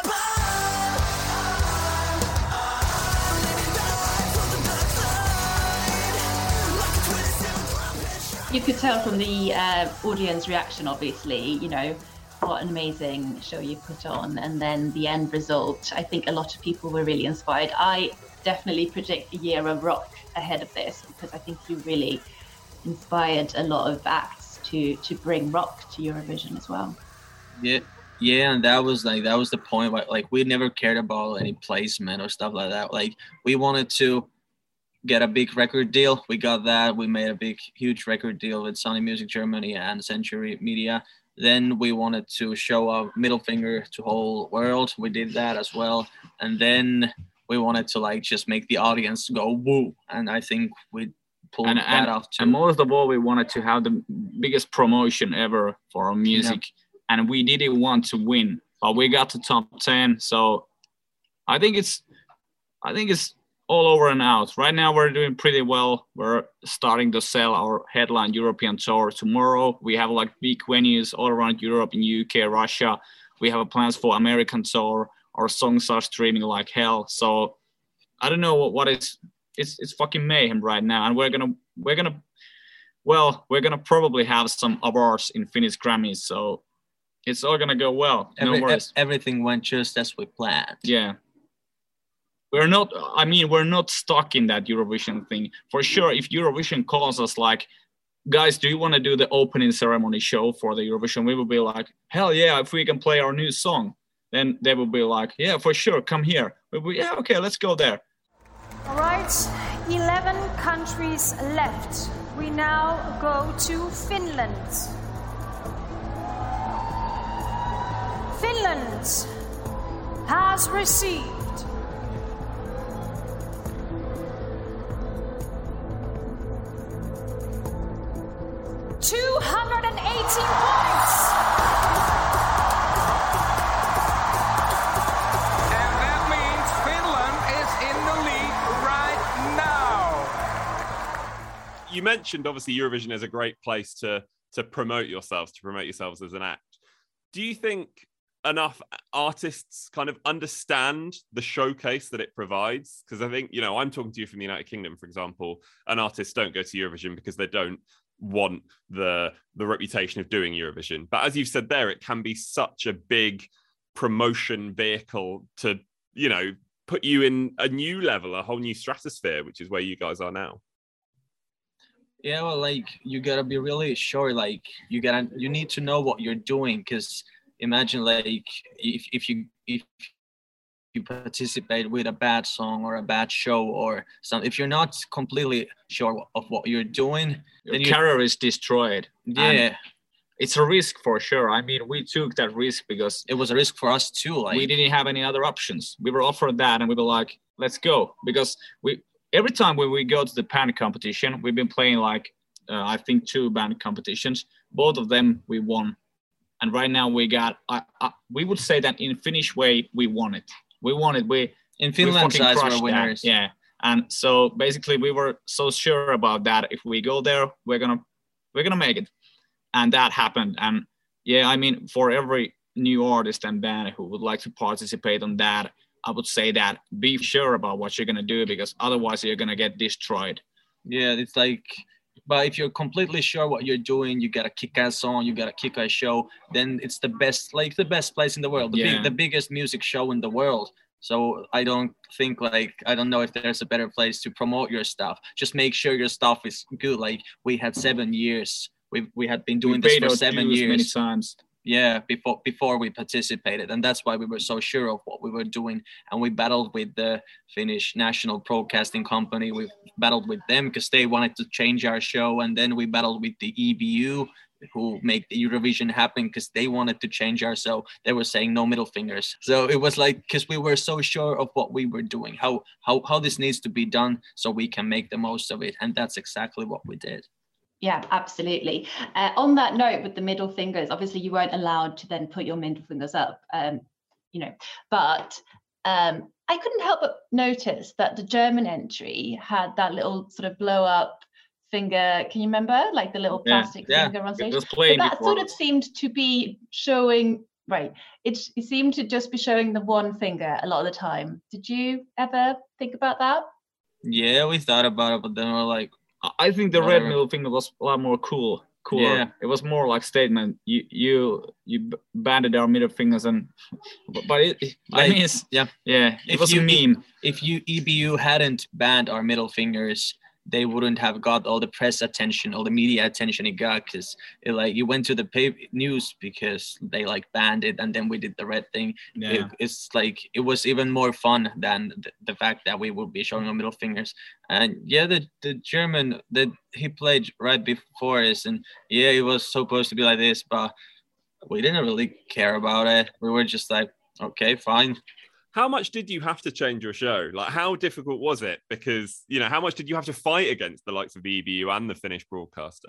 You could tell from the audience reaction, obviously, what an amazing show you put on, and then the end result. I think a lot of people were really inspired. I definitely predict a year of rock ahead of this, because I think you really inspired a lot of acts to bring rock to Eurovision as well.
Yeah, and that was the point. Like, we never cared about any placement or stuff like that. Like, we wanted to get a big record deal. We got that. We made a huge record deal with Sony Music Germany and Century Media. Then we wanted to show a middle finger to whole world. We did that as well. And then we wanted to just make the audience go woo. And I think we pulled that off too.
And most of all, we wanted to have the biggest promotion ever for our music. Yeah. And we didn't want to win, but we got to top 10. So I think it's all over and out. Right now, we're doing pretty well. We're starting to sell our headline European tour tomorrow. We have big venues all around Europe, in UK, Russia. We have plans for American tour. Our songs are streaming like hell. So I don't know what it's fucking mayhem right now. And we're gonna probably have some awards in Finnish Grammys. So it's all gonna go well. No worries.
Everything went just as we planned.
Yeah. We're not stuck in that Eurovision thing. For sure, if Eurovision calls us guys, do you want to do the opening ceremony show for the Eurovision? We will be like, hell yeah, if we can play our new song. Then they will be like, yeah, for sure, come here. We'll be, yeah, okay, let's go there.
All right, 11 countries left. We now go to Finland. Finland has received 218 points.
And that means Finland is in the lead right now.
You mentioned, obviously, Eurovision is a great place to promote yourselves, as an act. Do you think enough artists kind of understand the showcase that it provides? Because I think, I'm talking to you from the United Kingdom, for example, and artists don't go to Eurovision because they don't want the reputation of doing Eurovision. But as you've said there, it can be such a big promotion vehicle to, put you in a new level, a whole new stratosphere, which is where you guys are now.
Yeah, well, you gotta be really sure, you need to know what you're doing, because imagine if you participate with a bad song or a bad show or something, if you're not completely sure of what you're doing,
your career is destroyed.
Yeah.
And it's a risk for sure. I mean, we took that risk because
it was a risk for us too.
We didn't have any other options. We were offered that and we were like, let's go. Because every time when we go to the pan competition, we've been playing I think 2 band competitions. Both of them we won. And right now we got, we would say that in Finnish way, we won it. We won it.
In Finland size, we're winners.
That. Yeah. And so basically we were so sure about that. If we go there, we're gonna make it. And that happened. And yeah, I mean, for every new artist and band who would like to participate on that, I would say that be sure about what you're gonna do, because otherwise you're gonna get destroyed.
Yeah, it's like, but if you're completely sure what you're doing, you got a kick-ass song, you got a kick-ass show, then it's the best place in the world, the biggest music show in the world. So I don't know if there's a better place to promote your stuff. Just make sure your stuff is good. Like we had 7 years. We had been doing this for 7 years.
Many times.
Yeah, before we participated, and that's why we were so sure of what we were doing. And we battled with the Finnish National Broadcasting Company. We battled with them because they wanted to change our show, and then we battled with the EBU, who make the Eurovision happen because they wanted to change our show. They were saying no middle fingers. So it was like, because we were so sure of what we were doing, how this needs to be done so we can make the most of it. And that's exactly what we did.
Yeah, absolutely. On that note, with the middle fingers, obviously you weren't allowed to then put your middle fingers up, but I couldn't help but notice that the German entry had that little sort of blow up finger. Can you remember, like the little plastic finger on stage? But that sort of seemed to be showing, right? It seemed to just be showing the one finger a lot of the time. Did you ever think about that?
Yeah, we thought about it, but then we're like,
I think the red middle finger was a lot more cooler. Yeah. It was more like statement. You banded our middle fingers, and but it was a meme.
If EBU hadn't banned our middle fingers, they wouldn't have got all the press attention, all the media attention it got, because you went to the news because they banned it, and then we did the red thing. Yeah. It was even more fun than the fact that we would be showing our middle fingers. And yeah, the German that he played right before us, and yeah, it was supposed to be like this, but we didn't really care about it. We were just like, okay, fine.
How much did you have to change your show? Like, how difficult was it? Because, how much did you have to fight against the likes of the EBU and the Finnish broadcaster?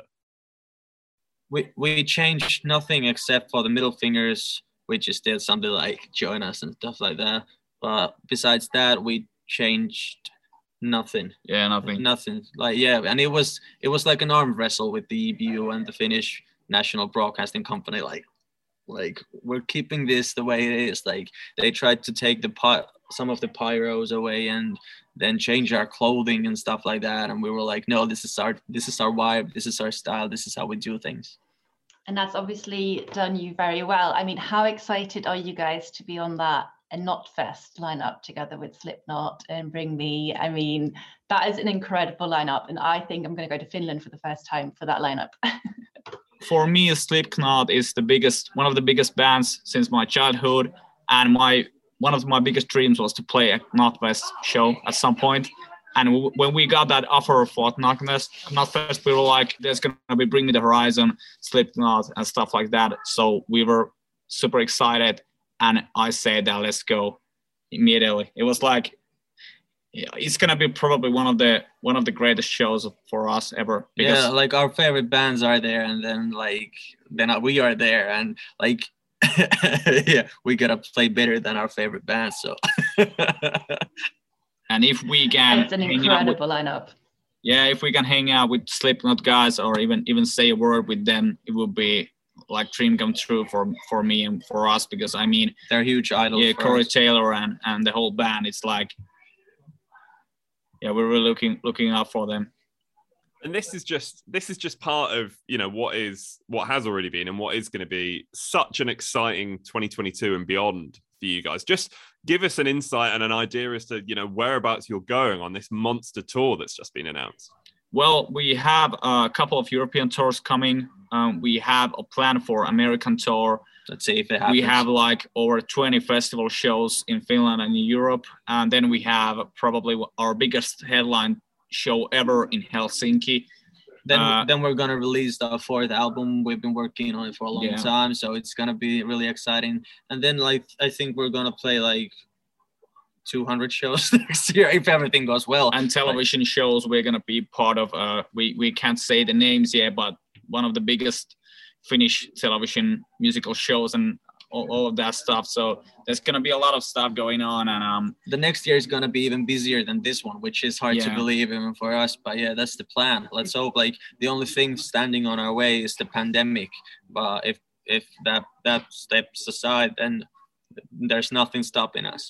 We changed nothing except for the middle fingers, which is still something like join us and stuff like that. But besides that, we changed nothing.
Yeah, nothing.
Nothing. And it was like an arm wrestle with the EBU and the Finnish National Broadcasting Company. Like we're keeping this the way it is. Like they tried to take some of the pyros away and then change our clothing and stuff like that. And we were like, no, this is our vibe. This is our style. This is how we do things.
And that's obviously done you very well. I mean, how excited are you guys to be on that and Not Fest lineup together with Slipknot and Bring Me? I mean, that is an incredible lineup. And I think I'm going to go to Finland for the first time for that lineup.
For me, Slipknot is one of the biggest bands since my childhood, and one of my biggest dreams was to play a Knotfest show at some point. And when we got that offer for Knotfest, we were like, "There's gonna be Bring Me the Horizon, Slipknot, and stuff like that." So we were super excited, and I said that let's go immediately. It was like, it's gonna be probably one of the greatest shows for us ever.
Yeah, like our favorite bands are there, and then we are there, and yeah, we gotta play better than our favorite bands. So,
and if we can,
it's an incredible lineup.
Yeah, if we can hang out with Slipknot guys, or even say a word with them, it would be like dream come true for me and for us, because I mean
they're huge idols.
Yeah, Corey Taylor and the whole band. It's like. Yeah, we're really looking out for them.
And this is just part of what has already been and what is going to be such an exciting 2022 and beyond for you guys. Just give us an insight and an idea as to whereabouts you're going on this monster tour that's just been announced.
Well, we have a couple of European tours coming. We have a plan for American tour.
Let's see if it happens.
We have over 20 festival shows in Finland and in Europe. And then we have probably our biggest headline show ever in Helsinki.
Then we're going to release the 4th album. We've been working on it for a long time. So it's going to be really exciting. And then I think we're going to play 200 shows next year if everything goes well.
And television shows we're gonna be part of. We can't say the names yet, but one of the biggest Finnish television musical shows and all of that stuff. So there's gonna be a lot of stuff going on, and
the next year is gonna be even busier than this one, which is hard to believe even for us. But yeah, that's the plan. Let's hope. Like the only thing standing on our way is the pandemic. But if that steps aside, then there's nothing stopping us.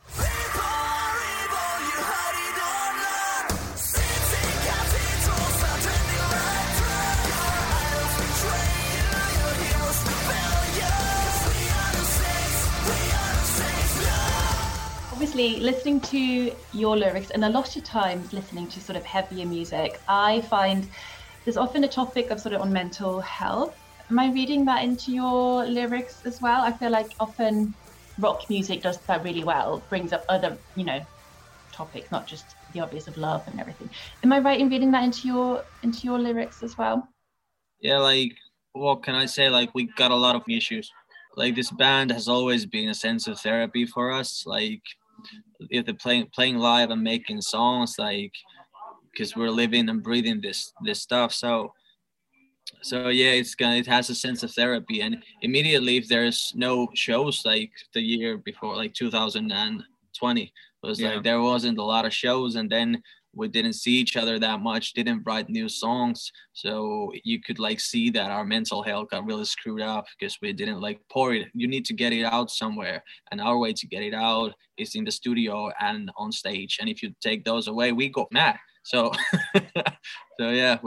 Obviously, listening to your lyrics, and a lot of times listening to sort of heavier music, I find there's often a topic of sort of on mental health. Am I reading that into your lyrics as well? I feel like often rock music does that really well, brings up other, topics, not just the obvious of love and everything. Am I right in reading that into your lyrics as well?
Yeah, like, what can I say? Like, we got a lot of issues. Like, this band has always been a sense of therapy for us. Like, if they're playing live and making songs, like, because we're living and breathing this stuff. So yeah, it has a sense of therapy. And immediately, if there's no shows, like the year before, like 2020, it was like there wasn't a lot of shows, and then we didn't see each other that much, didn't write new songs. So you could like see that our mental health got really screwed up because we didn't like pour it. You need to get it out somewhere. And our way to get it out is in the studio and on stage. And if you take those away, we go mad. So, so yeah,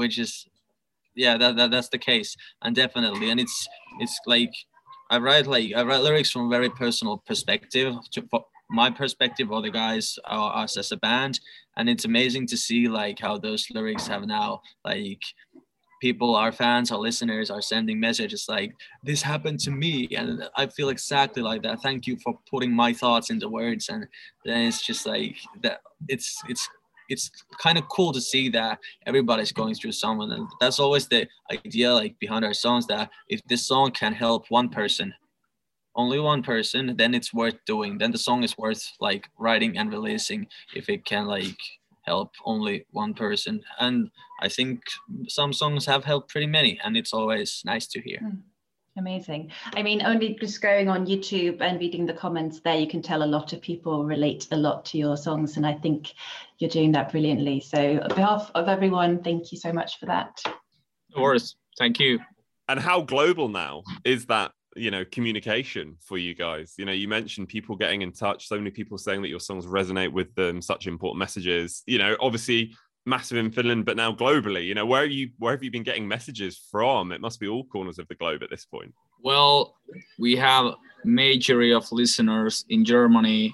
that's the case. And definitely. And it's like, I write lyrics from a very personal perspective, my perspective, or the guys, us as a band. And it's amazing to see like how those lyrics have now, like people, our fans, our listeners are sending messages like, this happened to me. And I feel exactly like that. Thank you for putting my thoughts into words. And then it's just like that. It's kind of cool to see that everybody's going through something. And that's always the idea like behind our songs, that if this song can help one person, only one person, then it's worth doing. Then the song is worth like writing and releasing if it can like help only one person. And I think some songs have helped pretty many, and it's always nice to hear.
Amazing. I mean, only just going on YouTube and reading the comments there, you can tell a lot of people relate a lot to your songs, and I think you're doing that brilliantly. So on behalf of everyone, thank you so much for that.
Of course. Thank you.
And how global now is that, communication for you guys? You mentioned people getting in touch, so many people saying that your songs resonate with them, such important messages, obviously massive in Finland, but now globally, where have you been getting messages from? It must be all corners of the globe at this point.
Well, we have majority of listeners in Germany,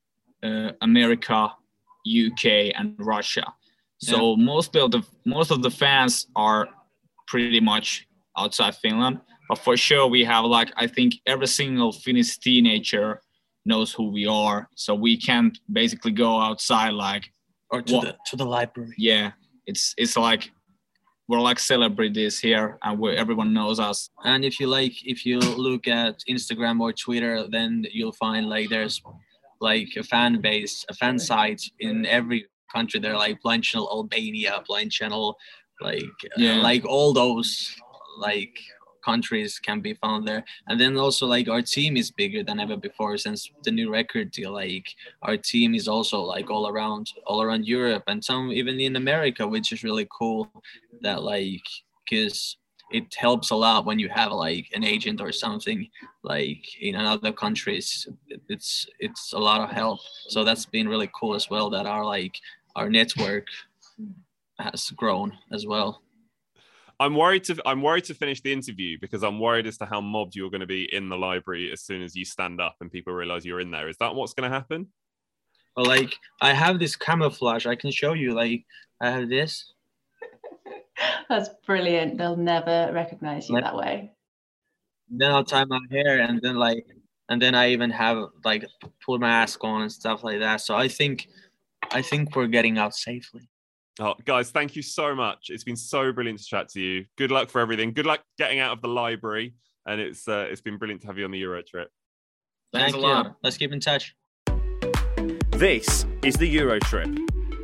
America, UK, and Russia. So most of the fans are pretty much outside Finland. But for sure, we have I think every single Finnish teenager knows who we are. So we can't basically go outside
or to the library.
Yeah, it's like we're like celebrities here, and everyone knows us.
And if you look at Instagram or Twitter, then you'll find there's a fan base, a fan site in every country. They're like Blind Channel Albania, Blind Channel, all those countries can be found there. And then also our team is bigger than ever before since the new record deal. Our team is also all around Europe, and some even in America, which is really cool. That because it helps a lot when you have an agent or something in other countries. It's a lot of help. So that's been really cool as well, that our network has grown as well.
I'm worried to finish the interview because I'm worried as to how mobbed you're going to be in the library as soon as you stand up and people realize you're in there. Is that what's going to happen?
Well, I have this camouflage. I can show you. I have this.
That's brilliant. They'll never recognize you that way.
Then I'll tie my hair, and then I even have put my mask on and stuff like that. So I think we're getting out safely.
Oh, guys, thank you so much. It's been so brilliant to chat to you. Good luck for everything. Good luck getting out of the library. And it's been brilliant to have you on the Euro trip.
Thanks a lot. Let's keep in touch.
This is the Eurotrip.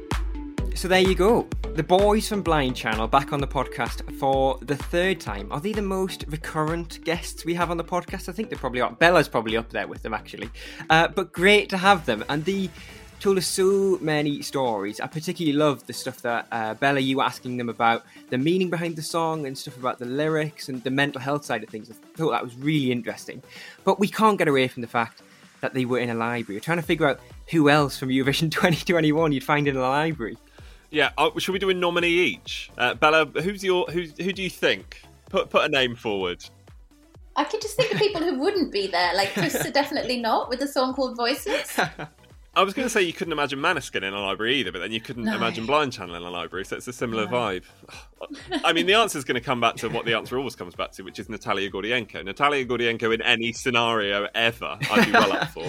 So there you go. The boys from Blind Channel back on the podcast for the third time. Are they the most recurrent guests we have on the podcast? I think they probably are. Bella's probably up there with them, actually. But great to have them. And they told us so many stories. I particularly love the stuff that, Bella, you were asking them about the meaning behind the song and stuff about the lyrics and the mental health side of things. I thought that was really interesting. But we can't get away from the fact that they were in a library. We're trying to figure out who else from Eurovision 2021 you'd find in a library.
Yeah, should we do a nominee each? Bella, who do you think? Put a name forward.
I could just think of people who wouldn't be there, like Krista definitely not, with a song called Voices.
I was going to say you couldn't imagine Måneskin in a library either, but then you couldn't imagine Blind Channel in a library, so it's a similar vibe. I mean, the answer's going to come back to what the answer always comes back to, which is Natalia Gordienko. Natalia Gordienko in any scenario ever, I'd be well up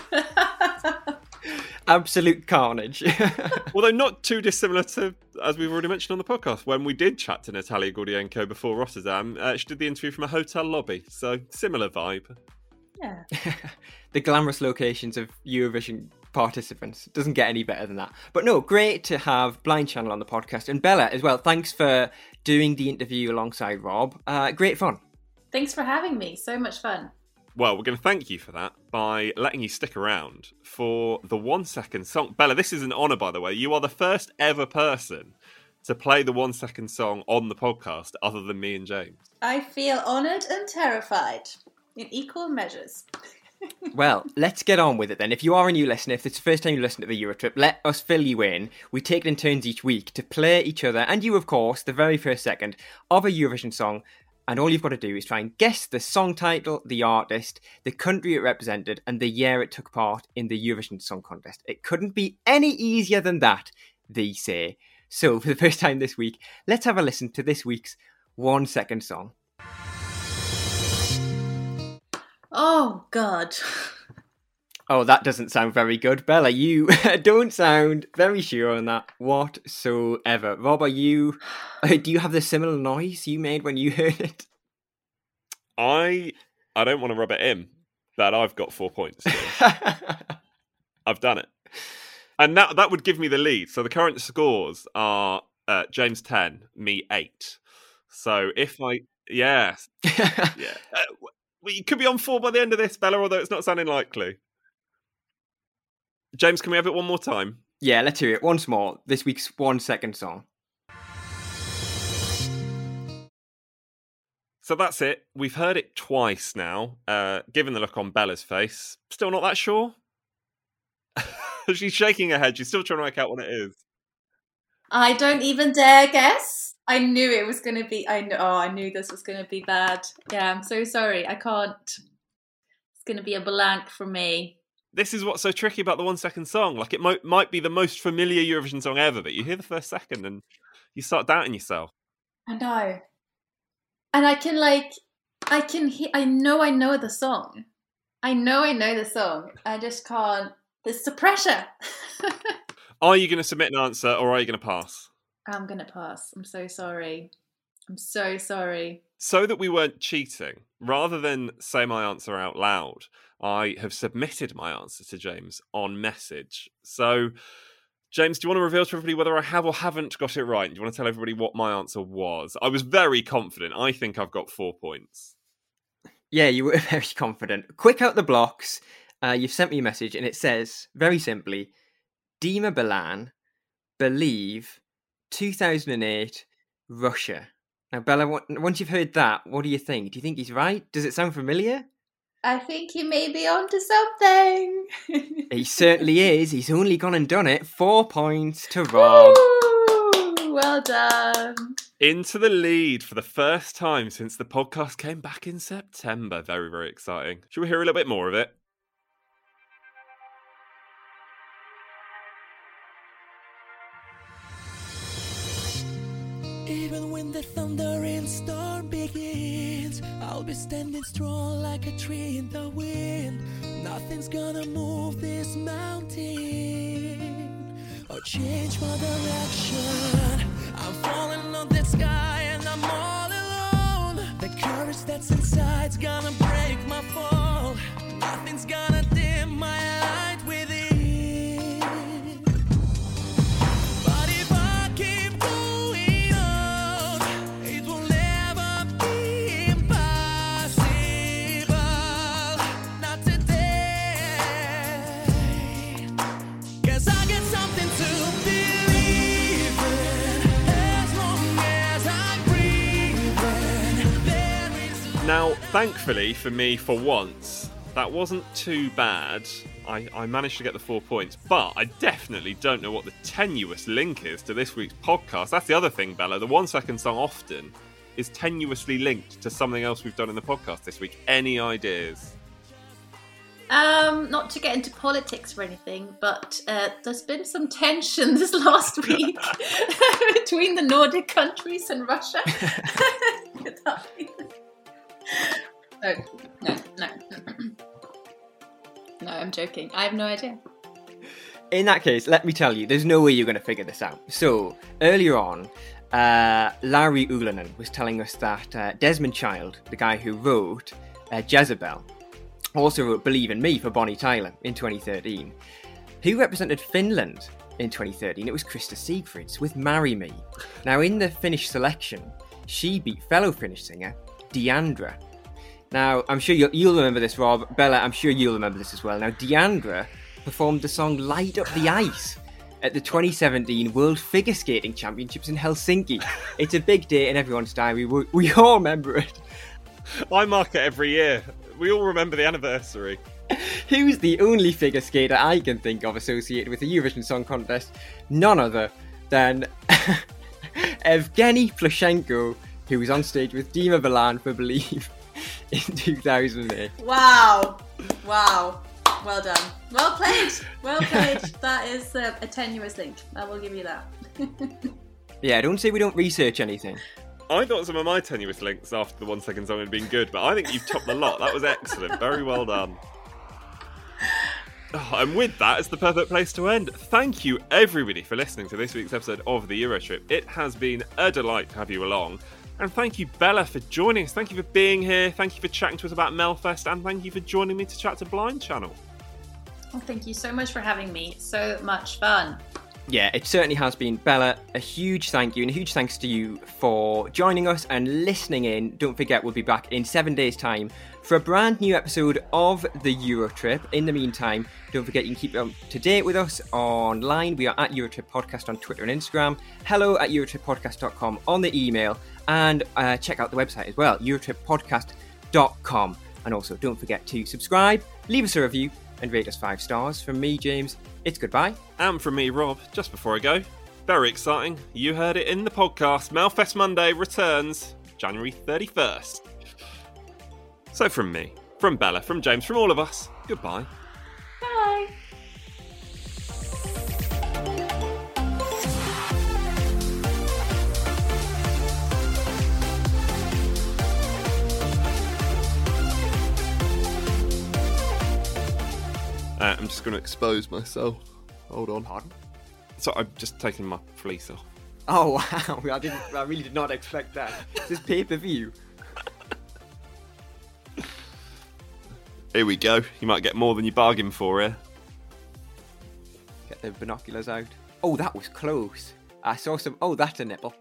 for.
Absolute carnage.
Although not too dissimilar to, as we've already mentioned on the podcast, when we did chat to Natalia Gordienko before Rotterdam, she did the interview from a hotel lobby, so similar vibe.
Yeah.
The glamorous locations of Eurovision participants. Doesn't get any better than that. But no, great to have Blind Channel on the podcast. And Bella as well, thanks for doing the interview alongside Rob. Great fun.
Thanks for having me. So much fun.
Well, we're going to thank you for that by letting you stick around for the 1 second song. Bella, this is an honour, by the way. You are the first ever person to play the 1 second song on the podcast other than me and James.
I feel honoured and terrified in equal measures.
Well, let's get on with it then. If you are a new listener, if it's the first time you listen to the Eurotrip, let us fill you in. We take it in turns each week to play each other, and you, of course, the very first second of a Eurovision song. And all you've got to do is try and guess the song title, the artist, the country it represented, and the year it took part in the Eurovision Song Contest. It couldn't be any easier than that, they say. So, for the first time this week, let's have a listen to this week's 1 second song.
Oh, God.
Oh, that doesn't sound very good. Bella, you don't sound very sure on that whatsoever. Rob, do you have the similar noise you made when you heard it?
I don't want to rub it in, but I've got 4 points. I've done it. And that would give me the lead. So the current scores are James 10, me 8. So if yeah. You could be on 4 by the end of this, Bella, although it's not sounding likely. James, can we have it one more time?
Yeah, let's hear it once more. This week's 1 second song.
So that's it. We've heard it twice now. Given the look on Bella's face, still not that sure? She's shaking her head. She's still trying to work out what it is.
I don't even dare guess. I knew it was going to be... I knew this was going to be bad. Yeah, I'm so sorry. I can't... It's going to be a blank for me.
This is what's so tricky about the 1 second song. Like, it might be the most familiar Eurovision song ever, but you hear the first second and you start doubting yourself.
I know. And I know the song. I know the song. I just can't. There's the pressure.
Are you going to submit an answer or are you going to pass?
I'm going to pass. I'm so sorry. I'm so sorry.
So that we weren't cheating, rather than say my answer out loud, I have submitted my answer to James on message. So, James, do you want to reveal to everybody whether I have or haven't got it right? Do you want to tell everybody what my answer was? I was very confident. I think I've got 4 points.
Yeah, you were very confident. Quick out the blocks. You've sent me a message and it says, very simply, Dima Bilan, Believe, 2008, Russia. Now, Bella, once you've heard that, what do you think? Do you think he's right? Does it sound familiar?
I think he may be onto something.
He certainly is. He's only gone and done it. 4 points to Rob.
Woo! Well done.
Into the lead for the first time since the podcast came back in September. Very, very exciting. Should we hear a little bit more of it?
Even when the thunder and storm begins, I'll be standing strong like a tree in the wind. Nothing's gonna move this mountain or change my direction. I'm falling on the sky and I'm all alone. The courage that's inside's gonna break my fall. Nothing's gonna dim my light within.
Now, thankfully for me, for once, that wasn't too bad. I managed to get the 4 points, but I definitely don't know what the tenuous link is to this week's podcast. That's the other thing, Bella. The 1 Second Song often is tenuously linked to something else we've done in the podcast this week. Any ideas?
Not to get into politics or anything, but there's been some tension this last week between the Nordic countries and Russia. No, I'm joking. I have no idea.
In that case, let me tell you, there's no way you're going to figure this out. So, earlier on, Larry Uulanen was telling us that Desmond Child, the guy who wrote Jezebel, also wrote Believe in Me for Bonnie Tyler in 2013. Who represented Finland in 2013? It was Krista Siegfrids with Marry Me. Now, in the Finnish selection, she beat fellow Finnish singer Deandra. Now, I'm sure you'll remember this, Rob. Bella, I'm sure you'll remember this as well. Now, Deandra performed the song Light Up the Ice at the 2017 World Figure Skating Championships in Helsinki. It's a big day in everyone's diary. We all remember it.
I mark it every year. We all remember the anniversary.
Who's the only figure skater I can think of associated with the Eurovision Song Contest? None other than Evgeny Plushenko, who was on stage with Dima Bilan for Believe in 2008.
Wow. Well done. Well played. That is a tenuous link. I will give you that.
Yeah, don't say we don't research anything.
I thought some of my tenuous links after the 1 Second Song had been good, but I think you've topped the lot. That was excellent. Very well done. Oh, and with that, it's the perfect place to end. Thank you, everybody, for listening to this week's episode of the Eurotrip. It has been a delight to have you along. And thank you, Bella, for joining us. Thank you for being here. Thank you for chatting to us about Melfest. And thank you for joining me to chat to Blind Channel.
Well, thank you so much for having me. So much fun.
Yeah, it certainly has been. Bella, a huge thank you and a huge thanks to you for joining us and listening in. Don't forget, we'll be back in 7 days' time for a brand new episode of the Eurotrip. In the meantime, don't forget you can keep up to date with us online. We are at Eurotrip Podcast on Twitter and Instagram. hello@eurotrippodcast.com on the email. And check out the website as well, eurotrippodcast.com. And also, don't forget to subscribe, leave us a review, and rate us 5 stars. From me, James, it's goodbye.
And from me, Rob, just before I go, very exciting. You heard it in the podcast. Melfest Monday returns January 31st. So from me, from Bella, from James, from all of us, goodbye.
Bye.
I'm just going to expose myself. Hold on.
Pardon?
So I'm just taking my fleece off.
Oh, wow. I really did not expect that. This pay-per-view.
Here we go. You might get more than you bargained for here.
Get the binoculars out. Oh, that was close. I saw some... Oh, that's a nipple.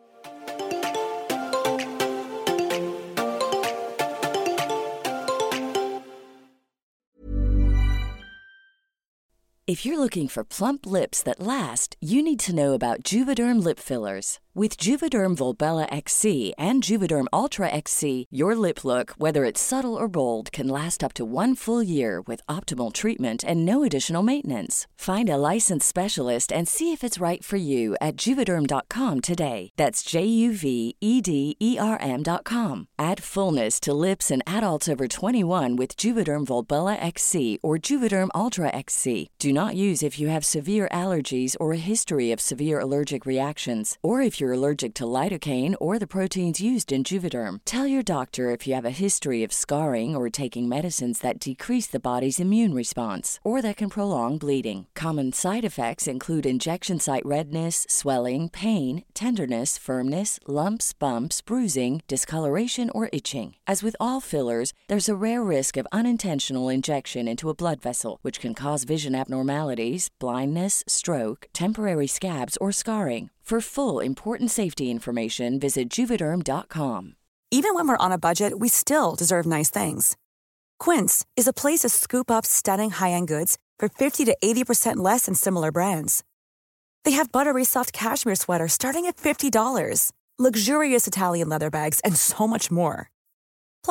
If you're looking for plump lips that last, you need to know about Juvederm lip fillers. With Juvederm Volbella XC and Juvederm Ultra XC, your lip look, whether it's subtle or bold, can last up to 1 full year with optimal treatment and no additional maintenance. Find a licensed specialist and see if it's right for you at Juvederm.com today. That's JUVEDERM.com. Add fullness to lips in adults over 21 with Juvederm Volbella XC or Juvederm Ultra XC. Do not use if you have severe allergies or a history of severe allergic reactions, or if you're allergic to lidocaine or the proteins used in Juvederm. Tell your doctor if you have a history of scarring or taking medicines that decrease the body's immune response or that can prolong bleeding. Common side effects include injection site redness, swelling, pain, tenderness, firmness, lumps, bumps, bruising, discoloration, or itching. As with all fillers, there's a rare risk of unintentional injection into a blood vessel, which can cause vision abnormalities, blindness, stroke, temporary scabs, or scarring. For full, important safety information, visit Juvederm.com.
Even when we're on a budget, we still deserve nice things. Quince is a place to scoop up stunning high-end goods for 50 to 80% less than similar brands. They have buttery soft cashmere sweaters starting at $50, luxurious Italian leather bags, and so much more. Plus,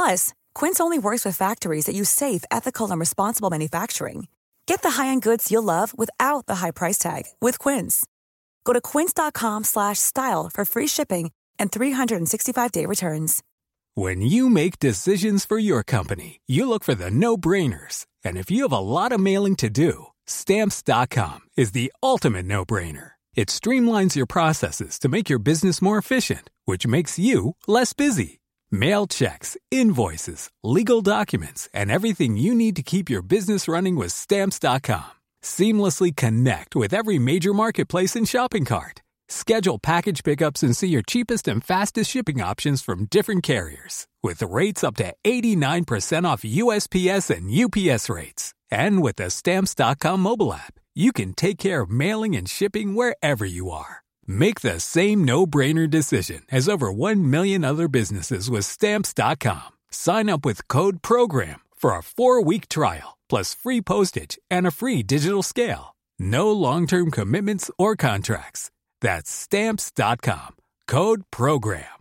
Quince only works with factories that use safe, ethical, and responsible manufacturing. Get the high-end goods you'll love without the high price tag with Quince. Go to quince.com/style for free shipping and 365-day returns.
When you make decisions for your company, you look for the no-brainers. And if you have a lot of mailing to do, Stamps.com is the ultimate no-brainer. It streamlines your processes to make your business more efficient, which makes you less busy. Mail checks, invoices, legal documents, and everything you need to keep your business running with Stamps.com. Seamlessly connect with every major marketplace and shopping cart. Schedule package pickups and see your cheapest and fastest shipping options from different carriers, with rates up to 89% off USPS and UPS rates. And with the Stamps.com mobile app, you can take care of mailing and shipping wherever you are. Make the same no-brainer decision as over 1 million other businesses with Stamps.com. Sign up with code PROGRAM for a 4-week trial, plus free postage and a free digital scale. No long-term commitments or contracts. That's Stamps.com. Code PROGRAM.